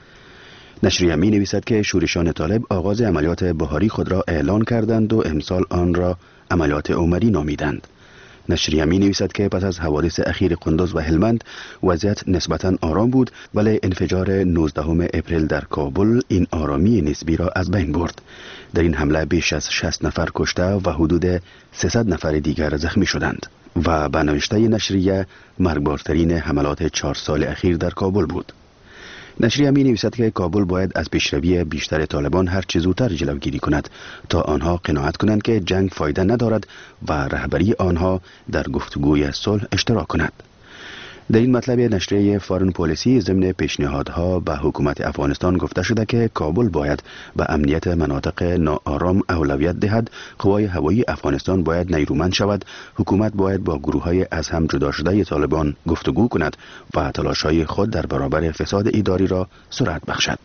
نشریه می نویسد که شورشان طالب آغاز عملیات بهاری خود را اعلان کردند و امسال آن را عملیات عمری نامیدند. نشریه می نویسد که پس از حوادث اخیر قندوز و هلمند وضعیت نسبتاً آرام بود، ولی انفجار نوزدهم اپریل در کابل این آرامی نسبی را از بین برد. در این حمله بیش از شصت نفر کشته و حدود سیصد نفر دیگر زخمی شدند و به نوشته نشریه مرگبارترین حملات چهار سال اخیر در کابل بود. نشریه می نویسد که کابل باید از پیشروی بیشتر طالبان هر چه زودتر جلوگیری کند تا آنها قناعت کنند که جنگ فایده ندارد و رهبری آنها در گفتگوی صلح اشتراک کند. در این مطلب نشریه فارن پالیسی ضمن پیشنهادها به حکومت افغانستان گفته شده که کابل باید به امنیت مناطق ناآرام اولویت دهد، قوای هوایی افغانستان باید نیرومند شود، حکومت باید با گروه‌های از هم جدا شده طالبان گفتگو کند و تلاش‌های خود در برابر فساد اداری را سرعت بخشد.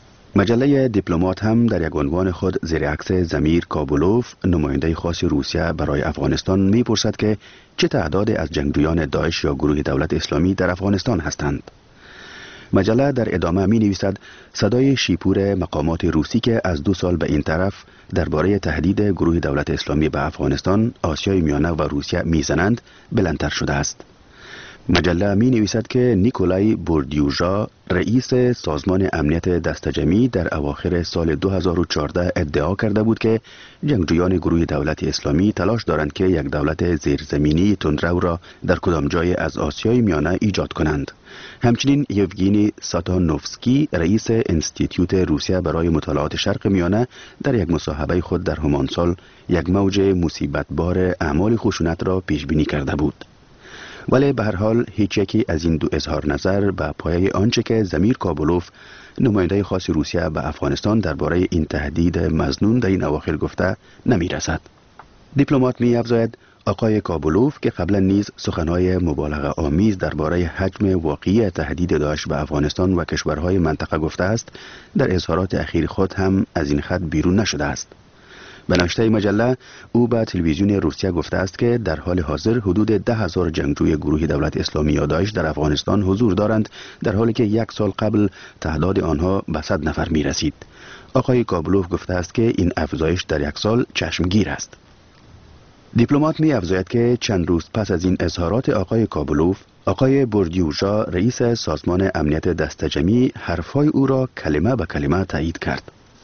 مجله دیپلمات هم در یک عنوان خود زیر عکس زمیر کابولوف، نماینده خاص روسیه برای افغانستان، می‌پرسد که چه تعداد از جنگجویان داعش یا گروه دولت اسلامی در افغانستان هستند. مجله در ادامه می نویسد صدای شیپور مقامات روسی که از دو سال به این طرف درباره تهدید گروه دولت اسلامی به افغانستان، آسیای میانه و روسیه میزنند بلندتر شده است. مجله می نویسد که نیکولای بوردیوژا، رئیس سازمان امنیت دستجمعی، در اواخر سال دو هزار و چهارده ادعا کرده بود که جنگجویان گروه دولت اسلامی تلاش دارند که یک دولت زیرزمینی تندرو را در کدام جای از آسیای میانه ایجاد کنند. همچنین یوگینی ساتانوفسکی، رئیس انستیتیوت روسیه برای مطالعات شرق میانه، در یک مصاحبه خود در همان سال یک موج مصیبتبار اعمال خشونت را پیش بینی کرده بود. ولی به هر حال هیچ یکی از این دو اظهار نظر به پایه آنچه که زمیر کابولوف، نماینده خاص روسیه به افغانستان، درباره این تهدید مظنون در این اواخر گفته نمی رسد. دیپلمات می افزاید آقای کابولوف که قبلا نیز سخنهای مبالغه آمیز درباره حجم واقعی تهدید داعش به افغانستان و کشورهای منطقه گفته است، در اظهارات اخیر خود هم از این خط بیرون نشده است. به نوشته مجله، او به تلویزیون روسیه گفته است که در حال حاضر حدود ده هزار جنگجوی گروه دولت اسلامی یا داعش در افغانستان حضور دارند، در حالی که یک سال قبل تعداد آنها به صد نفر می رسید. آقای کابولوف گفته است که این افزایش در یک سال چشمگیر است. دیپلمات می افزاید که چند روز پس از این اظهارات آقای کابولوف، آقای بوردیوژا، رئیس سازمان امنیت دستجمعی، حرفهای او را کلمه به کلمه تایید کرد.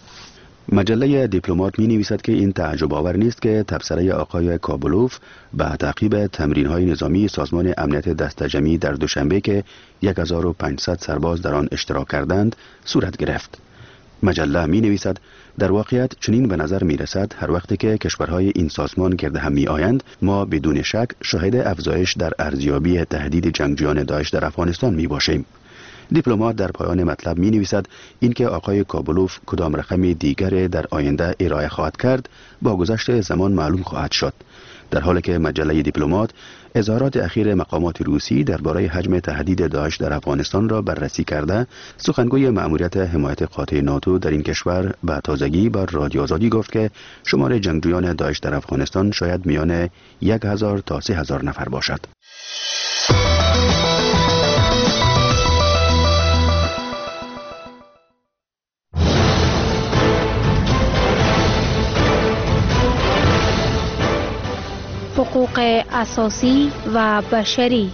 مجله دیپلمات می نویسد که این تعجب آور نیست که تبصره آقای کابولوف به تعقیب تمرین‌های نظامی سازمان امنیت دستجمعی در دوشنبه که هزار و پانصد سرباز در آن اشتراک کردند صورت گرفت. مجله می نویسد در واقعیت چنین به نظر می رسد هر وقتی که کشورهای این سازمان گرد هم می آیند، ما بدون شک شاهد افزایش در ارزیابی تهدید جنگجویان داعش در افغانستان می باشیم. دیپلمات در پایان مطلب می نویسد اینکه آقای کابولوف کدام رقم دیگر در آینده ارائه خواهد کرد با گذشت زمان معلوم خواهد شد، در حالی که مجله دیپلمات اظهارات اخیر مقامات روسی درباره حجم تهدید داعش در افغانستان را بررسی کرده، سخنگوی مأموریت حمایت قاطع ناتو در این کشور به تازگی بر رادیو آزادی گفت که شمار جنگجویان داعش در افغانستان شاید میان یک هزار تا سه هزار نفر باشد. حقوق اساسی و بشری.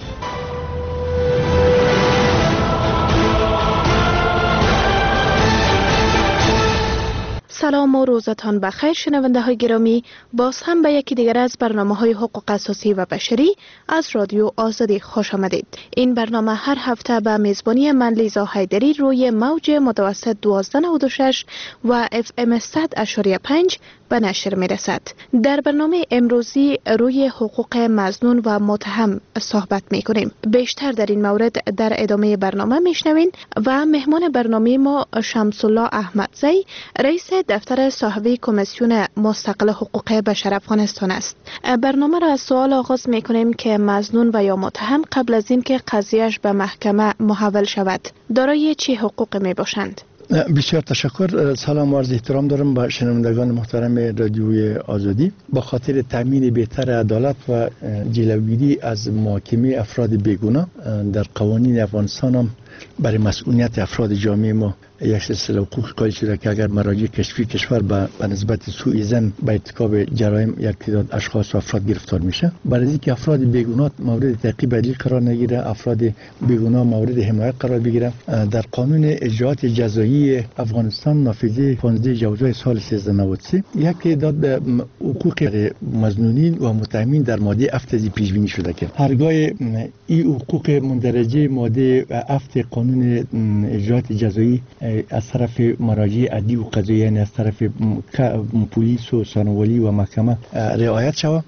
سلام و روزتان بخیر شنونده های گرامی، باز هم به یکی دیگر از برنامه های حقوق اساسی و بشری از رادیو آزادی خوش آمدید. این برنامه هر هفته به میزبانی من لیزا حیدری روی موج متوسط دوازده نود و شش و اف ام صد اشاری پنج به نشر می رسد. در برنامه امروزی روی حقوق مظنون و متهم صحبت می کنیم. بیشتر در این مورد در ادامه برنامه می شنوین و مهمان برنامه ما شمس الله احمدزی، رئیس دفتر صاحبی کمیسیون مستقل حقوق بشر افغانستان است. برنامه را از سوال آغاز می کنیم که مظنون و یا متهم قبل از اینکه قضیهش به محکمه محول شود دارای چه حقوق می باشند؟ بسیار تشکر. سلام و عرض احترام دارم به شنوندگان محترم رادیوی آزادی. با خاطر تامین بهتر عدالت و جلوگیری از محاکمه افراد بیگناه در قوانین افغانستان هم برای مسئولیت افراد جامعه ما یک سلسله حقوق قائل شده که اگر مراجع کشفی کشور به نسبت سوء ظن به ارتکاب جرایم یک تعداد اشخاص و افراد گرفتار میشه، برای اینکه افراد بیگناه مورد تعقیب عدلی قرار نگیره، افراد بیگناه مورد حمایت قرار بگیره، در قانون اجراءات جزایی افغانستان نافذه پانزده جوزای سال سیزده نود و سه یک تعداد حقوق مظنونین و متهمین در ماده هفت پیش بینی شده که هرگاه این حقوق مندرجه ماده هفت قانون اجراءات جزایی از طرف مراجع عدلی و قضایی، یعنی از طرف پلیس و ثانویه و محکمه رعایت شود،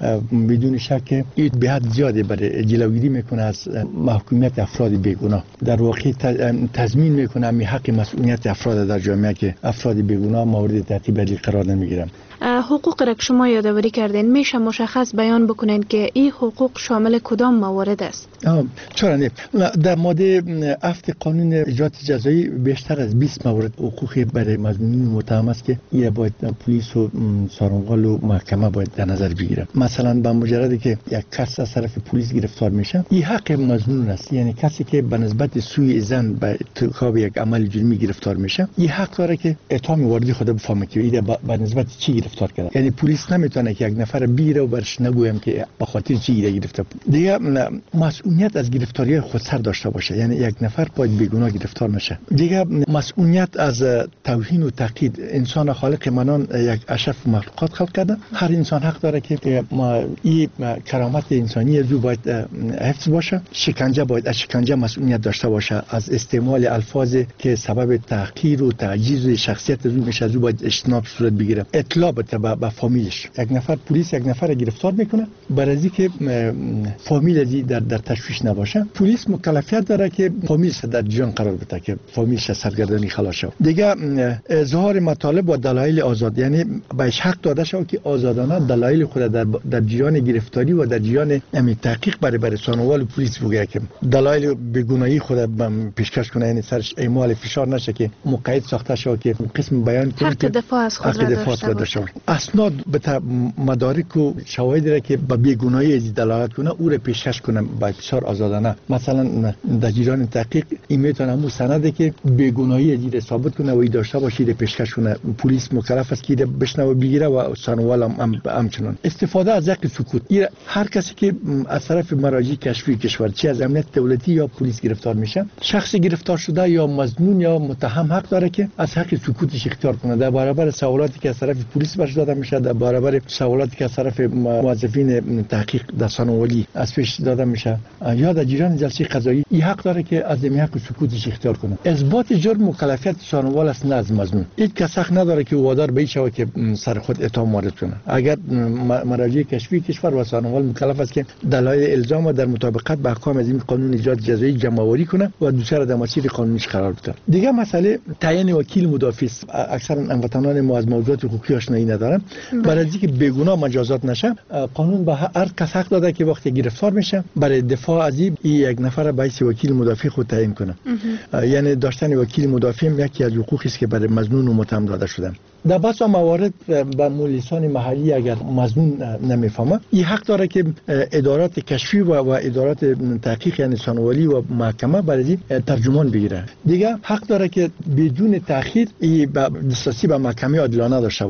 بدون شک این به حد زیاده برای جلوگیری میکنه از محکومیت افراد بیگناه. در واقع تضمین میکنه می حق مسئولیت افراد در جامعه که افراد بیگناه مورد تعقیب عدلی قرار نمیگیرن. حقوق را که شما یادآوری کردین میشه مشخص بیان بکنین که این حقوق شامل کدام موارد است؟ چرا نه؟ در ماده هفت قانون اجراءات جزایی بیشتر از بیست مورد حقوقی برای مظنونین متهم است که این باید پلیس و سارنقال و محکمه باید در نظر بگیره. مثلا با مجردی که یک کس از طرف پلیس گرفتار میشه، این حق مظنون است، یعنی کسی که به نسبت سوء ظن به ارتکاب یک عمل جرمی گرفتار میشه، این حق داره که اتهام واردی خود بفهمه که این به نسبت چی گرفتار کرده. یعنی پلیس نمیتونه که یک نفر بگیره و برش نگویم که به خاطر چی گرفته. دیگه مسئولیت از گرفتاری خودسر داشته باشه، یعنی یک نفر باید بیگناه گرفتار نشه. دیگه مسئولیت از توهین و تهدید. انسان خالق منان یک اشرف مخلوقات خلق کرده، هر انسان حق داره که ما این کرامت انسانی از او باید حفظ باشه. شکنجه باید از شکنجه مسئولیت داشته باشه، از استعمال الفاظ که سبب تحقیر و تعجیز شخصیت از او میشه از او باید اجتناب صورت بگیره. اطلاع بده به فامیلش. یک نفر پلیس یک نفر گرفتار میکنه برای اینکه فامیل ازی در در تشویش نباشه، پلیس مکلفیت داره که فامیلش در جریان قرار بده که فامیلش سرگردانی خلاص شه. دیگه اظهار مطالب و دلایل آزاد، یعنی بهش حق داده شود که آزادانه دلایل خود در در جریان گرفتاری و در جریان امید تحقیق برای برای سانوال پلیس بگه که دلایل بیگناهی خود پیشکش کنه، یعنی سرش اعمال فشار نشه که مقید ساخته شه که قسم بیان کنه حق دفاع از خود داشته باشه. اسناد به مدارک و شواهدی را که به بیگناهی از دلالت کنه او را پیشکش کنه با فشار آزادانه. مثلا در جریان تحقیق این میتونه همون سندی که بیگناهی از را ثابت کنه و ای داشته باشه را پیشکش کنه. پلیس مکلف است که بشنوه بگیره و سانوال هم همچنان. استفاده از حق سکوت. هر کسی که از طرف مراجع کشفی کشور چه از امنیت دولتی یا پلیس گرفتار میشه، شخص گرفتار شده یا مظنون یا متهم حق داره که از حق سکوتش اختیار کنه در برابر سوالاتی که از طرف پلیس برش داده میشه، در برابر سوالاتی که از طرف موظفین تحقیق در سانولی از پیش داده میشه یا در جریان جلسه قضایی، این حق داره که از این حق سکوتش اختیار کنه. اثبات جرم مکلفیت سانوال است نه از مظنون. هیچ کس حق نداره که وادار به شود که سر خود اتهام وارد کنه. اگر مراجع کشفی کشور و سانوال مکلف است که دلایل الزام در مطابقت با احکام از این قانون اجراءات جزایی جمع‌آوری کنه و دوسر در مسیر قانونیش قرار بده. دیگه مسئله تعیین وکیل مدافع. اکثرا هموطنان ما از موضوعات حقوقی آشنایی ندارن. برای اینکه بیگناه مجازات نشه، قانون به هر کس حق داده که وقتی گرفتار میشه برای دفاع از این یک نفر به حیث وکیل مدافع خود تعیین کنه. یعنی داشتن وکیل مدافع یکی از حقوقی است که برای مظنون و متهم داده شده. در بسیار موارد با مؤسسان محلی اگر مظنون نمیفهمه، این حق داره که ادارات کشفی و, و ادارات تحقیق یعنی سانوالی و محکمه برای ترجمان بگیره. دیگه حق داره که بدون تأخیر این دسترسی به محکمه عادلانه داشته باشه.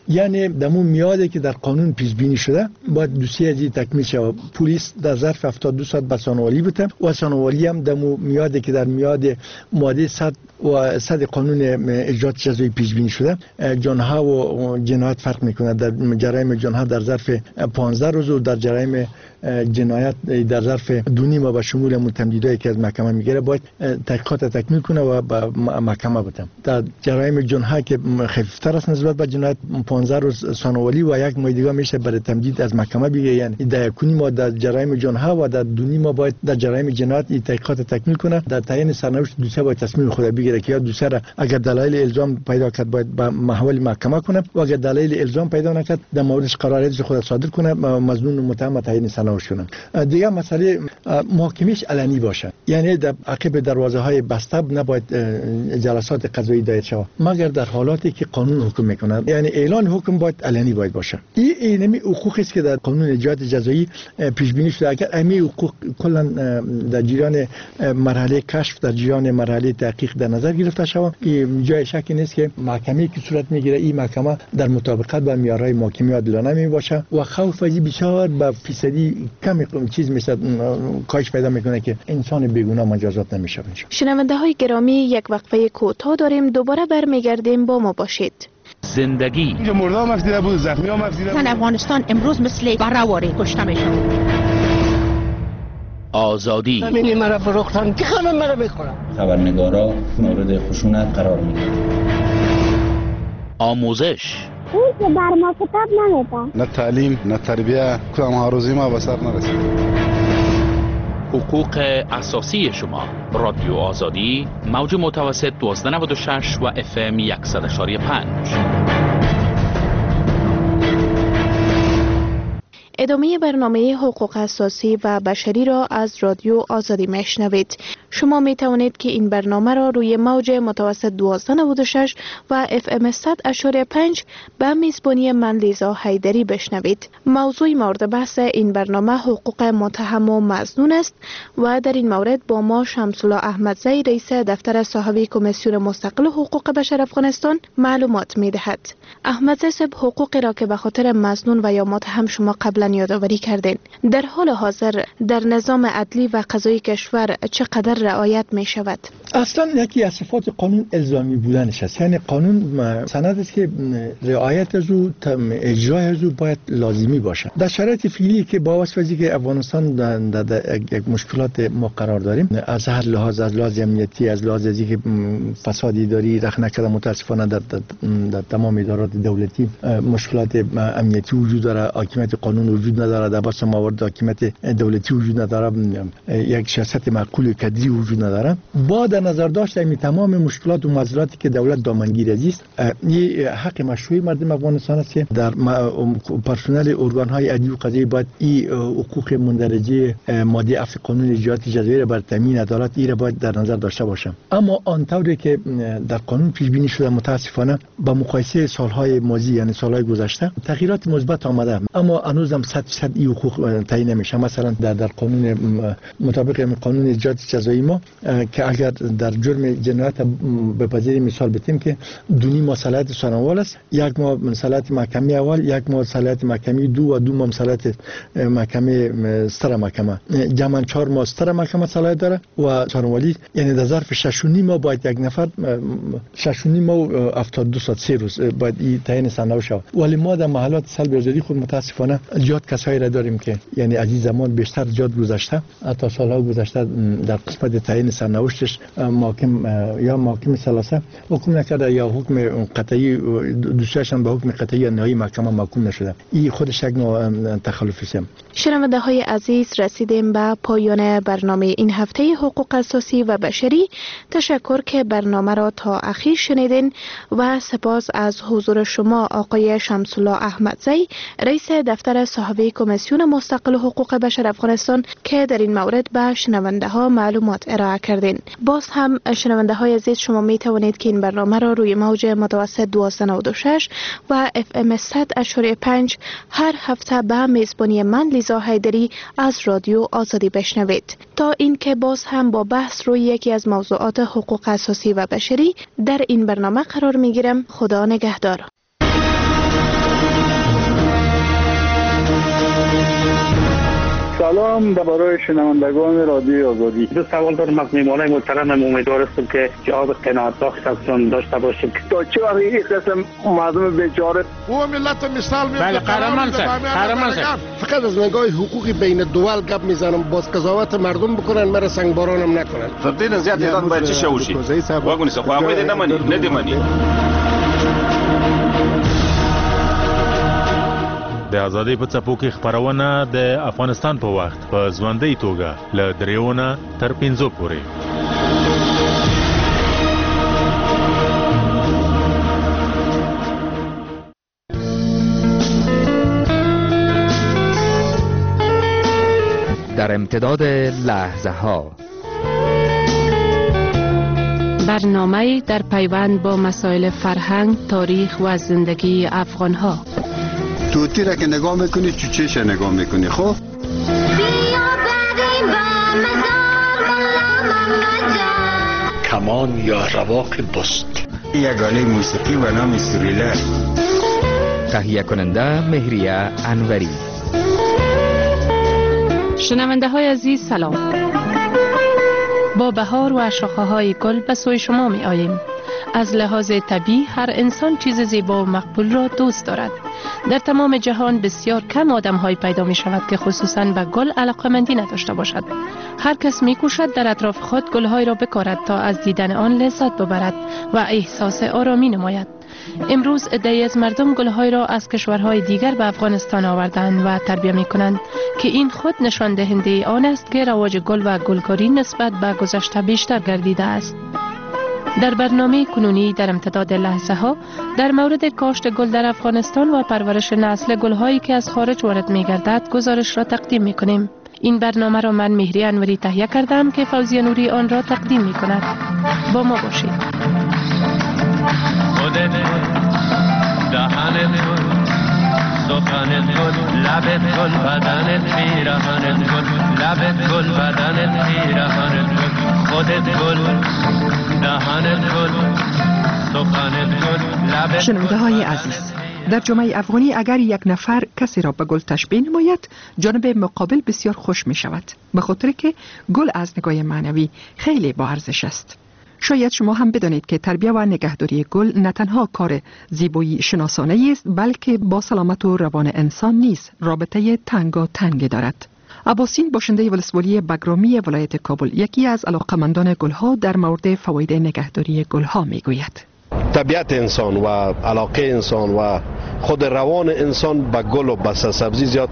یعنی دمو میاده که در قانون پیش بینی شده باید دوسیه ازی تکمیل شود. پلیس در ظرف هفتاد و دو ساعت به سانوالی بوده و سانوالی هم دمو میاده که در میاد ماده صد و صد قانون اجرات جزایی پیش بینی شده. جنها و جنایت فرق میکنه. در جرایم جنها در ظرف پانزده روز و در جرایم جنایت در ظرف دو نیم به شمول متمدیدایی که از محکمه میگیره باید تحقیقات تکمیل کنه و به محکمه بده. در جرایم جنها که خفیفتر است نسبت به جنایت پانزده روز سانوالی و یک ماه دیگه میشه برای تمدید از محکمه بگیره. یعنی در یک نیم در جرایم جنها و در دو نیم باید در جرایم جنایت این تحقیقات تکمیل کنه. در تعیین سرنوشت دوسیه باید تصمیم خود بگیره که یا دوسیه را اگر دلایل الزام پیدا کرد باید به محول محکمه کنه و اگر دلایل الزام پیدا نکرد در موردش قرارش خود صادر کنه مظنون متهم تعیین سرنوشت کنه. دیگه مسئله محاکمهش علنی باشه. یعنی در عقب دروازه های بسته نباید جلسات قضایی دایر شود مگر در حالاتی که قانون حکم میکنه. یعنی اعلان حکم باید علنی باید باشه. این اینمی حقوقی است که در قانون اجرات جزایی پیش بینی شده. اگر امی حقوق کلا در جریان مرحله کشف در جریان مرحله تحقیق در نظر گرفته شود جای شکی نیست که محکمه‌ای که صورت میگیره این محکمه در مطابقت با معیارهای محاکمه عادلانه می باشه و خوف از بسیار به فیصدی کمی چیز مثل کاهش پیدا میکنه که انسان بیگناه مجازات نمیشه. شنونده های گرامی یک وقفه کوتاه داریم، دوباره برمیگردیم، با ما باشید. زندگی اینجا مرده هم افزیده بود، زخمی هم افزیده بود. افغانستان امروز مثل برهواری کشته میشه. آزادی همینی مرا فروختن که همه مرا بخورن. خبرنگارا مورد خشونت قرار میگیرن. آموزش اون که بر ما کتاب نمیدن. نه تعلیم نه تربیه کدام هاروزی ما به سر نرسید. حقوق اساسی شما. رادیو آزادی موج متوسط دوازده نود و شش و اف ام صد و پنج. ادامه برنامه حقوق اساسی و بشری را از رادیو آزادی میشنوید. شما می توانید که این برنامه را روی موج متوسط دوازده نود و شش و اف ام صد و پنج به میزبانی من لیزا حیدری بشنوید. موضوع مورد بحث این برنامه حقوق متهم و مظنون است و در این مورد با ما شمس‌الله احمدزی رئیس دفتر صاحب کمیسیون مستقل حقوق بشر افغانستان معلومات می دهد. احمدزی صاحب، حقوقی را که به خاطر مظنون و یا متهم شما قبلا یادآوری کردین در حال حاضر در نظام عدلی و قضایی کشور چقدر رعایت می شود؟ اصلا یکی از صفات قانون الزامی بودنش است. یعنی قانون سند است که رعایت از او اجرای از او باید لازمی باشه. در شرایط فعلی که با واسطه که افغانستان در, در یک مشکلات ما قرار داریم از هر لحاظ، از لحاظ امنیتی، از لحاظ از که فساد اداری رخ نکرده متاسفانه در, در, در تمام ادارات دولتی مشکلات امنیتی وجود داره، حاکمیت قانون وجود نداره، در بحث موارد حاکمیت دولتی وجود نداره، یک سیاست معقول کدری وجود نداره. با در نظر داشت این تمام مشکلات و معضلاتی که دولت دامنگیر است، این حق مشروعی مردم افغانستان است که در پرسنل ارگان های عدلی و قضایی باید این حقوق مندرجه ماده هفت قانون اجرات جزایی را بر تامین عدالت این را باید در نظر داشته باشم. اما آنطوری که در قانون پیش بینی شده متاسفانه با مقایسه سالهای ماضی یعنی سالهای گذشته تغییرات مثبت آمده، اما هنوز هم صد درصد این حقوق تعیین نمیشه. مثلا در در قانون مطابق قانون اجرات جزایی ما که اگر در جرم جنایت بپذیریم مثال بتیم که دو نیم صلاحیت سانوال است، یک ماه صلاحیت محکمه اول، یک ماه صلاحیت محکمه دو و دو ماه صلاحیت محکمه ستر محکمه، جمع چهار ماه ستر محکمه صلاحیت داره و سانوالی، یعنی در ظرف شش و نیم ماه باید یک نفر شش و نیم ماه هفتاد و دو ساعت سه روز باید این تعیین سرنوشت شود. ولی ما در محلات سلب آزادی خود متاسفانه زیاد کسایی را داریم که یعنی از این زمان بیشتر زیاد گذشته تا سالها گذشته در قسمت تعیین سرنوشتش محاکم یا محاکم ثلاثه حکم نکرده یا حکم قطعی دوستشان به حکم قطعی یا نهایی محکمه محکوم نشده. این خودش یک نوع تخلفی است. شنونده های عزیز، رسیدیم به پایان برنامه این هفته حقوق اساسی و بشری. تشکر که برنامه را تا اخیر شنیدین و سپاس از حضور شما آقای شمس‌الله احمدزی رئیس دفتر صاحب کمیسیون مستقل حقوق بشر افغانستان که در این مورد به شنونده ها معلومات ارائه کردین. باز هم شنونده های عزیز، شما می توانید که این برنامه را روی موج متوسط دوازده نود و شش و اف ام صد و پنج هر هفته به میزبانی من لیزا حیدری از رادیو آزادی بشنوید. تا اینکه باز هم با بحث روی یکی از موضوعات حقوق اساسی و بشری در این برنامه قرار می گیرم. خدا نگهدار. سلام درباره شنوندگان رادیو آزادی. دو سوال دارم از میهمانای محترم. امیدوار هستم که جواب قناعت بخش ازشون داشته باشیم. تا چه وقت این قسم مردم بیچاره او ملت مثال میزنه. بله قهرمان شد. قهرمان شد. فقط از نگاه حقوقی بین دول گپ میزنم، باز قضاوت مردم بکنن، مرا سنگبارانم نکنن. فردین زیاد دیدن باید چه شوشی. واگونی سو خواهی ده نمانی ندیمانی. د ازادۍ په څپو کې خپرونه د افغانستان په وخت په ژوندۍ توګه له دریونه تر پنځو پورې. در امتداد لحظه ها، برنامه در پیوند با مسائل فرهنگ، تاریخ و زندگی افغان ها. توتی را که نگاه میکنی چوچهش نگاه میکنی. خب کمان یا رواق بست، یگانه موسیقی و نام سوریلر. تهیه کننده مهریه انوری. شنونده های عزیز سلام. با بهار و شاخه های گل به سوی شما می آییم. از لحاظ طبیعی هر انسان چیز زیبا و مقبول را دوست دارد. در تمام جهان بسیار کم آدم های پیدا می شود که خصوصاً به گل علاقمندی نداشته باشد. هر کس می کوشد در اطراف خود گل های را بکارد تا از دیدن آن لذت ببرد و احساس آرامی نماید. امروز عده‌ای از مردم گل های را از کشورهای دیگر به افغانستان آوردند و تربیت می کنند که این خود نشان دهنده آن است که رواج گل و گلکاری نسبت به گذشته بیشتر گردیده است. در برنامه کنونی در امتداد لحظه ها در مورد کاشت گل در افغانستان و پرورش نسل گل هایی که از خارج وارد می گردد گزارش را تقدیم می کنیم. این برنامه را من مهری انوری تهیه کردم که فوزیه نوری آن را تقدیم می کند. با ما باشید. سخنت گل، لبت گل، بدنت پیرهنت گل، لبت گل، بدنت پیرهنت گل، خودت گل، دهنت گل، سخنت گل، لبت. شنونده های عزیز، در جامعه افغانی اگر یک نفر کسی را به گل تشبیه نماید، جانب مقابل بسیار خوش می شود، به خاطر که گل از نگاه معنوی خیلی با ارزش است. شاید شما هم بدانید که تربیت و نگهداری گل نه تنها کار زیبایی شناسانه است، بلکه با سلامت و روان انسان نیز رابطه تنگا تنگ دارد. عباسین باشنده ولسوالی بگرامی ولایت کابل یکی از علاقمندان گلها در مورد فواید نگهداری گلها میگوید. طبیعت انسان و علاقه انسان و خود روان انسان به گل و به سبزی زیاد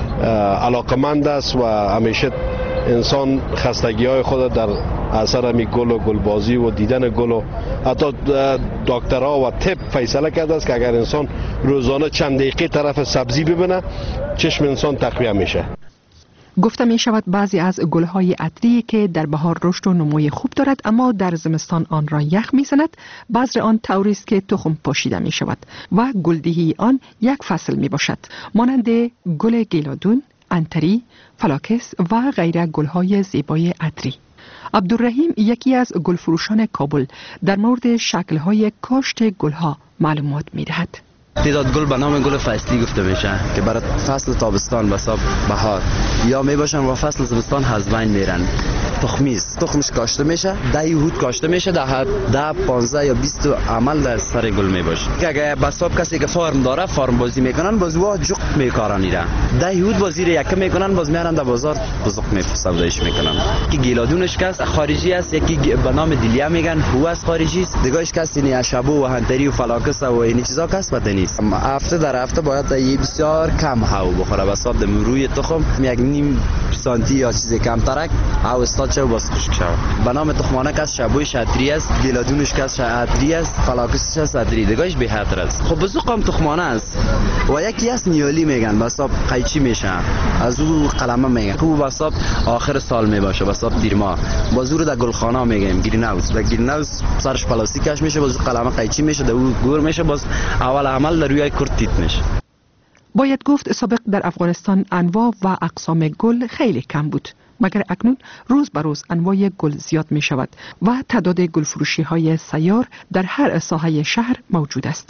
علاقمند است و همیشه انسان خستگی های خود در اثر می گل و گلبازی و دیدن گل و حتی دکترها و طب فیصله کرده است که اگر انسان روزانه چند دقیقه طرف سبزی ببینه چشم انسان تقویه میشه. گفته می شود بعضی از گلهای عطری که در بهار رشد و نموی خوب دارد اما در زمستان آن را یخ می زند، بذر آن طوری است که تخم پاشیده می شود و گلدهی آن یک فصل می باشد، مانند گل گیلادون، انتری، فلاکس و غیره گلهای زیبای عطری. عبدالرحیم یکی از گلفروشان کابل در مورد شکل‌های کاشت گلها معلومات می‌دهد. تعداد گل به نام گل فصلی گفته میشه که برای فصل تابستان به حساب بهار یا میباشن و فصل زمستان از بین میرن. تخمیز تخمش کاشته میشه، ده یهود کاشته میشه، ده ده پانزده یا بیست عمل در سر گل میباشه که اگه به حساب کسی که فارم داره فارم بازی میکنن باز وا جوق میکارن ایره ده یهود بازی رو یکه میکنن باز میارن در بازار بزرگ میفروشنش میکنن. کی گیلادونش کس خارجی است، یکی به نام دیلیا میگن هو از خارجی است، دیگهش کس این اشابو و هنتری و فلاکس و این چیزا کس بده نیست. هفته در هفته باید یه بسیار کم هوا بخوره به حساب دم روی تخم یک نیم سانتی یا چیز کم ترک او استاد چه باز خشک شود. به نام تخمانه کس شبوی شتری است، گیلادونش کس شتری است، فلاکسش است شتری، دیگهش به خطر است. خب بزرگ هم تخمانه است و یکی از نیالی میگن به حساب قیچی میشه، از او قلمه میگن خوب به حساب آخر سال میباشه به حساب دیر ماه بازور در گلخانه میگیم گرین هاوس، در گرین هاوس سرش پلاستیکش میشه باز قلمه قیچی میشه در او گور میشه باز اول عمل در روی کرتیت میشه. باید گفت سابق در افغانستان انواع و اقسام گل خیلی کم بود، مگر اکنون روز به روز انواع گل زیاد می شود و تعداد گل فروشی های سیار در هر ساحه شهر موجود است.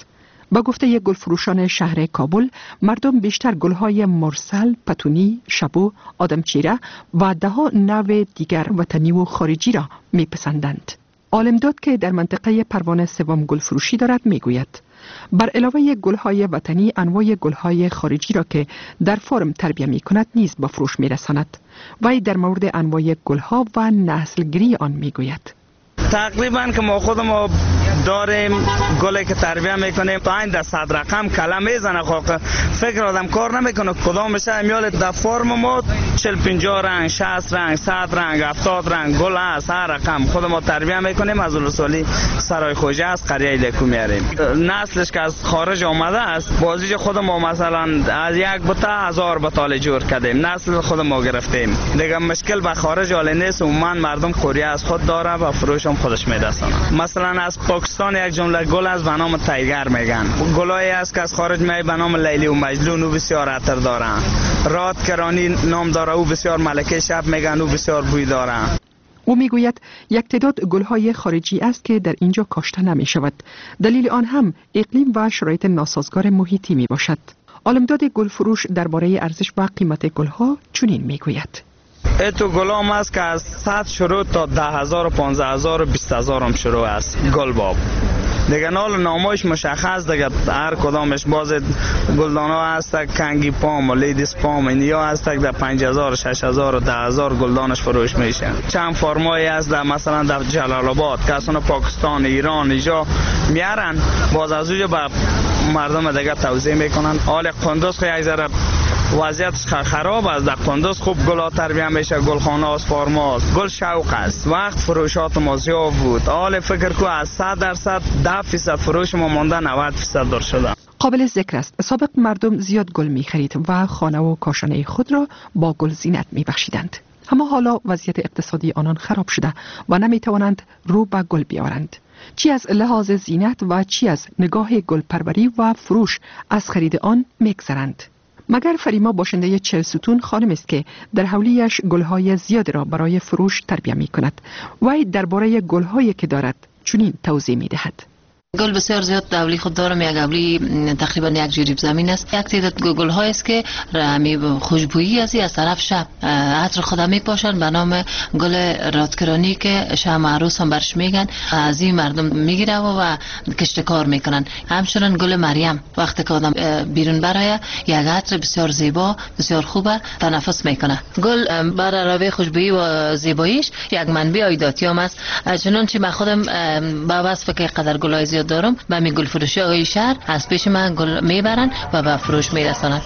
با گفته یک گلفروشان شهر کابل، مردم بیشتر گلهای مرسل، پتونی، شبو، آدمچیره و دهها نوع دیگر وطنی و خارجی را میپسندند. عالمداد که در منطقه پروانه سوم گلفروشی دارد میگوید بر علاوه گلهای وطنی انواع گلهای خارجی را که در فرم تربیه می کند نیز به فروش می رساند. وی در مورد انواع گلها و نسلگیری آن می گوید. تقریبا که ما خودمون داریم گلی که تربیه میکنیم تا این در صد رقم کلم میزنه. خب فکر آدم کار نمیکنه کدام میشه میال در فرم ما چهل پنجاه رنگ، شصت رنگ، صد رنگ، هفتاد رنگ گل است. هر رقم خود ما تربیه میکنیم. از ولسوالی سرای خوجه است قریه لکو میاریم. نسلش که از خارج آمده است بازیج خود ما مثلا از یک بتا هزار بتال جور کردیم. نسل خود ما گرفتیم. دیگه مشکل به خارج حال نیست. عموما مردم کوریه از خود داره و فروش هم خودش میرسونه. مثلا از پاکستان یک جمله گل از به نام تایگر میگن. گلایی است که از خارج می به نام لیلی و مجنون و بسیار عطر دارن. رات کرانی نام داره او بسیار ملکه شب میگن و بسیار بوی داره. او میگوید یک تعداد گلهای خارجی است که در اینجا کاشته نمی شود. دلیل آن هم اقلیم و شرایط ناسازگار محیطی می باشد. عالمداد گلفروش درباره ارزش و قیمت گلها چنین میگوید. ایتو گلام است که از صد شروع تا ده هزار و پانزده هزار و بیست هزار هم شروع است. گل باب دیگه نال نامایش مشخص دیگه هر کدامش باز گلدانا هست کنگی پام و لیدیس پام اینیا هست در پنج هزار شش هزار و ده هزار گلدانش فروش میشه. چند فرمایی هست در مثلا در جلال آباد که اصلا پاکستان ایران اینجا میارن باز از اونجا به مردم دیگه توزیع میکنن. حال قندوز خو یک ذره وضعیتش خراب است. در قندوز خوب گل تربیه میشه. گلخانه است، فارما است. گل شوق است. وقت فروشات ما زیاد بود. حال فکر کو از صد درصد ده فیصد فروش ما مونده نود فیصد دور شده. قابل ذکر است سابق مردم زیاد گل می خرید و خانه و کاشانه خود را با گل زینت می بخشیدند. اما حالا وضعیت اقتصادی آنان خراب شده و نمی توانند رو به گل بیاورند. چی از لحاظ زینت و چی از نگاه گل پروری و فروش از خرید آن میگذرند. مگر فریما باشنده چهل ستون خانم است که در حولیش گلهای زیاد را برای فروش تربیه می کند. وی درباره گلهایی که دارد چنین توضیح می دهد. گل بسیار زیاد دولی خود دارم. یک اولی تقریبا یک جریب زمین است. یک تعداد گل های است که رمی خوشبویی از از طرف شب عطر خودم می پاشن به نام گل رادکرانی که شمع عروس هم برش میگن. از این مردم میگیره و کشت کار میکنن. همچنین گل مریم وقتی که آدم بیرون برای یک عطر بسیار زیبا بسیار خوبه تنفس میکنه. گل برای علاوه خوشبویی و زیباییش یک منبع عایداتی هم است. چنانچه من خودم با وصف که قدر گلای زیاد دارم به می گل فروشی آقای شهر از پیش من گل میبرن و به فروش میرسانند.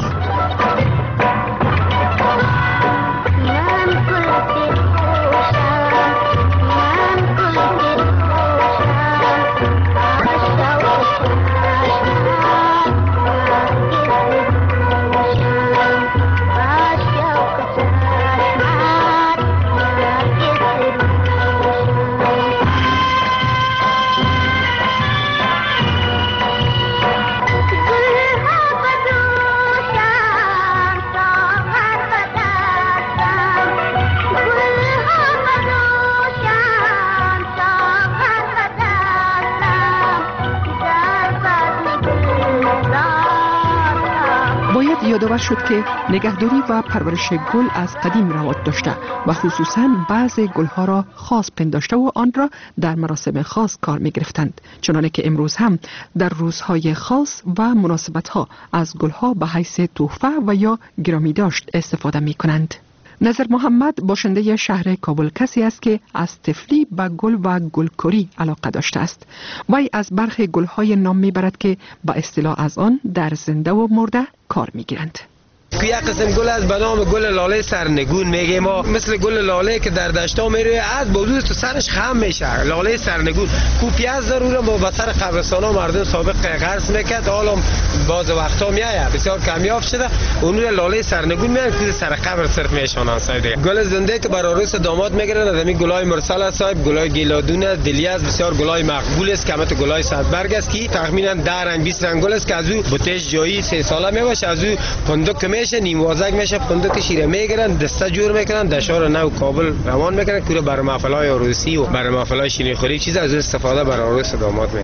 یادآور شد که نگهداری و پرورش گل از قدیم رواج داشته و خصوصاً بعض گلها را خاص پنداشته و آن را در مراسم خاص کار می گرفتند. چنانه که امروز هم در روزهای خاص و مناسبتها از گلها به حیث تحفه و یا گرامی داشت استفاده می کنند. نظر محمد باشنده شهر کابل کسی است که از طفلی به گل و گلکاری علاقه داشته است. وی از برخی گلهای نام میبرد که با اصطلاح از آن در زنده و مرده کار میگیرند. یک قسم گل از به نام گل لاله سرنگون میگیم ما، مثل گل لاله که در دشتا میره از بازوش تو سرش خم میشه. لاله سرنگون کو پیاز ضروره ما به سر قبرستانا مردم سابق قرض میکرد، حالا باز وقتا میایه بسیار کمیاب شده. اون رو لاله سرنگون میان که سر قبر صرف میشونن. سایده گل زنده که برای عروس داماد میگیرن از همین گلای مرسل صاحب، گلای گیلادون است، دلیاز بسیار گلای مقبول است که همت گلای صد برگ است که تقریبا ده رنگ بیست رنگ گل است که از او بوتش جایی سه ساله میباشه. از او پندک میشه، نیم وازک میشه، پندک شیره میگیرن، دسته جور میکنن، دشار نو کابل روان میکنن که برای محفل‌های عروسی و برای محفل‌های شیرینی خوری چیز از استفاده برای عروس داماد میکنن.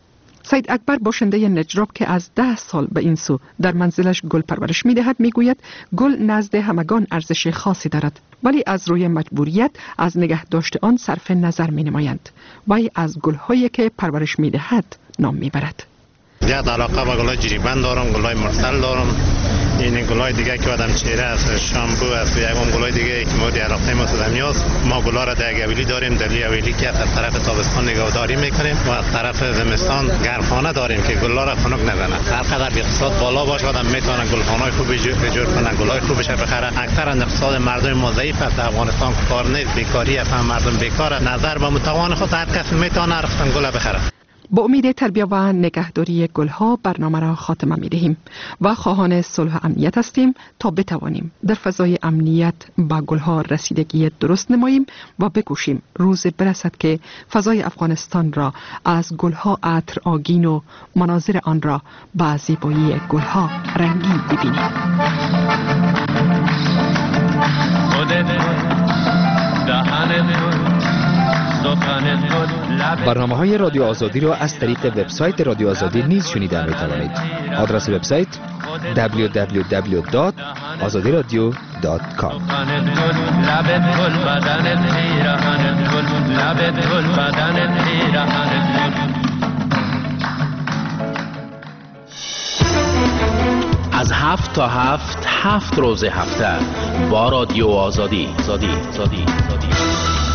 سید اکبر باشنده نجراب که از ده سال به این سو در منزلش گل پرورش می دهد می گوید گل نزد همگان ارزش خاصی دارد، ولی از روی مجبوریت از نگه داشت آن صرف نظر می نمایند. وی از گلهایی که پرورش می دهد نام می برد. زیاد علاقه با گلای جریبند دارم، گلای مرسل دارم، این گلای دیگه که آدم چهره است، شامپو است، یکم گلای دیگه که مورد علاقه ما دنیاست. ما گلا را در اویلی داریم، در اویلی که از طرف تابستان نگهداری میکنیم و از طرف زمستان گرمخانه داریم که گلا را خنک نزنه. هر قدر اقتصاد بالا باشه آدم میتونه گلخانه‌های خوبی جور کنه، گلای خوبش بخره. اکثر اقتصاد مردم ما ضعیف است، افغانستان کار نیست، بیکاری است، مردم بیکاره. نظر به متوان خود هر کس میتونه رفتن گل بخره. با امید تربیت و نگهداری گلها برنامه را خاتمه می دهیم و خواهان صلح و امنیت هستیم تا بتوانیم در فضای امنیت با گلها رسیدگی درست نماییم و بکوشیم روز برسد که فضای افغانستان را از گلها عطر آگین و مناظر آن را با زیبایی گلها رنگین ببینیم. برنامه های رادیو آزادی را از طریق وبسایت رادیو آزادی نیز شنیده می توانید. آدرس وبسایت دبلیو دبلیو دبلیو دات آزادی رادیو دات کام. از هفت تا هفت هفت روز هفته با رادیو آزادی. آزادی. آزادی. آزادی.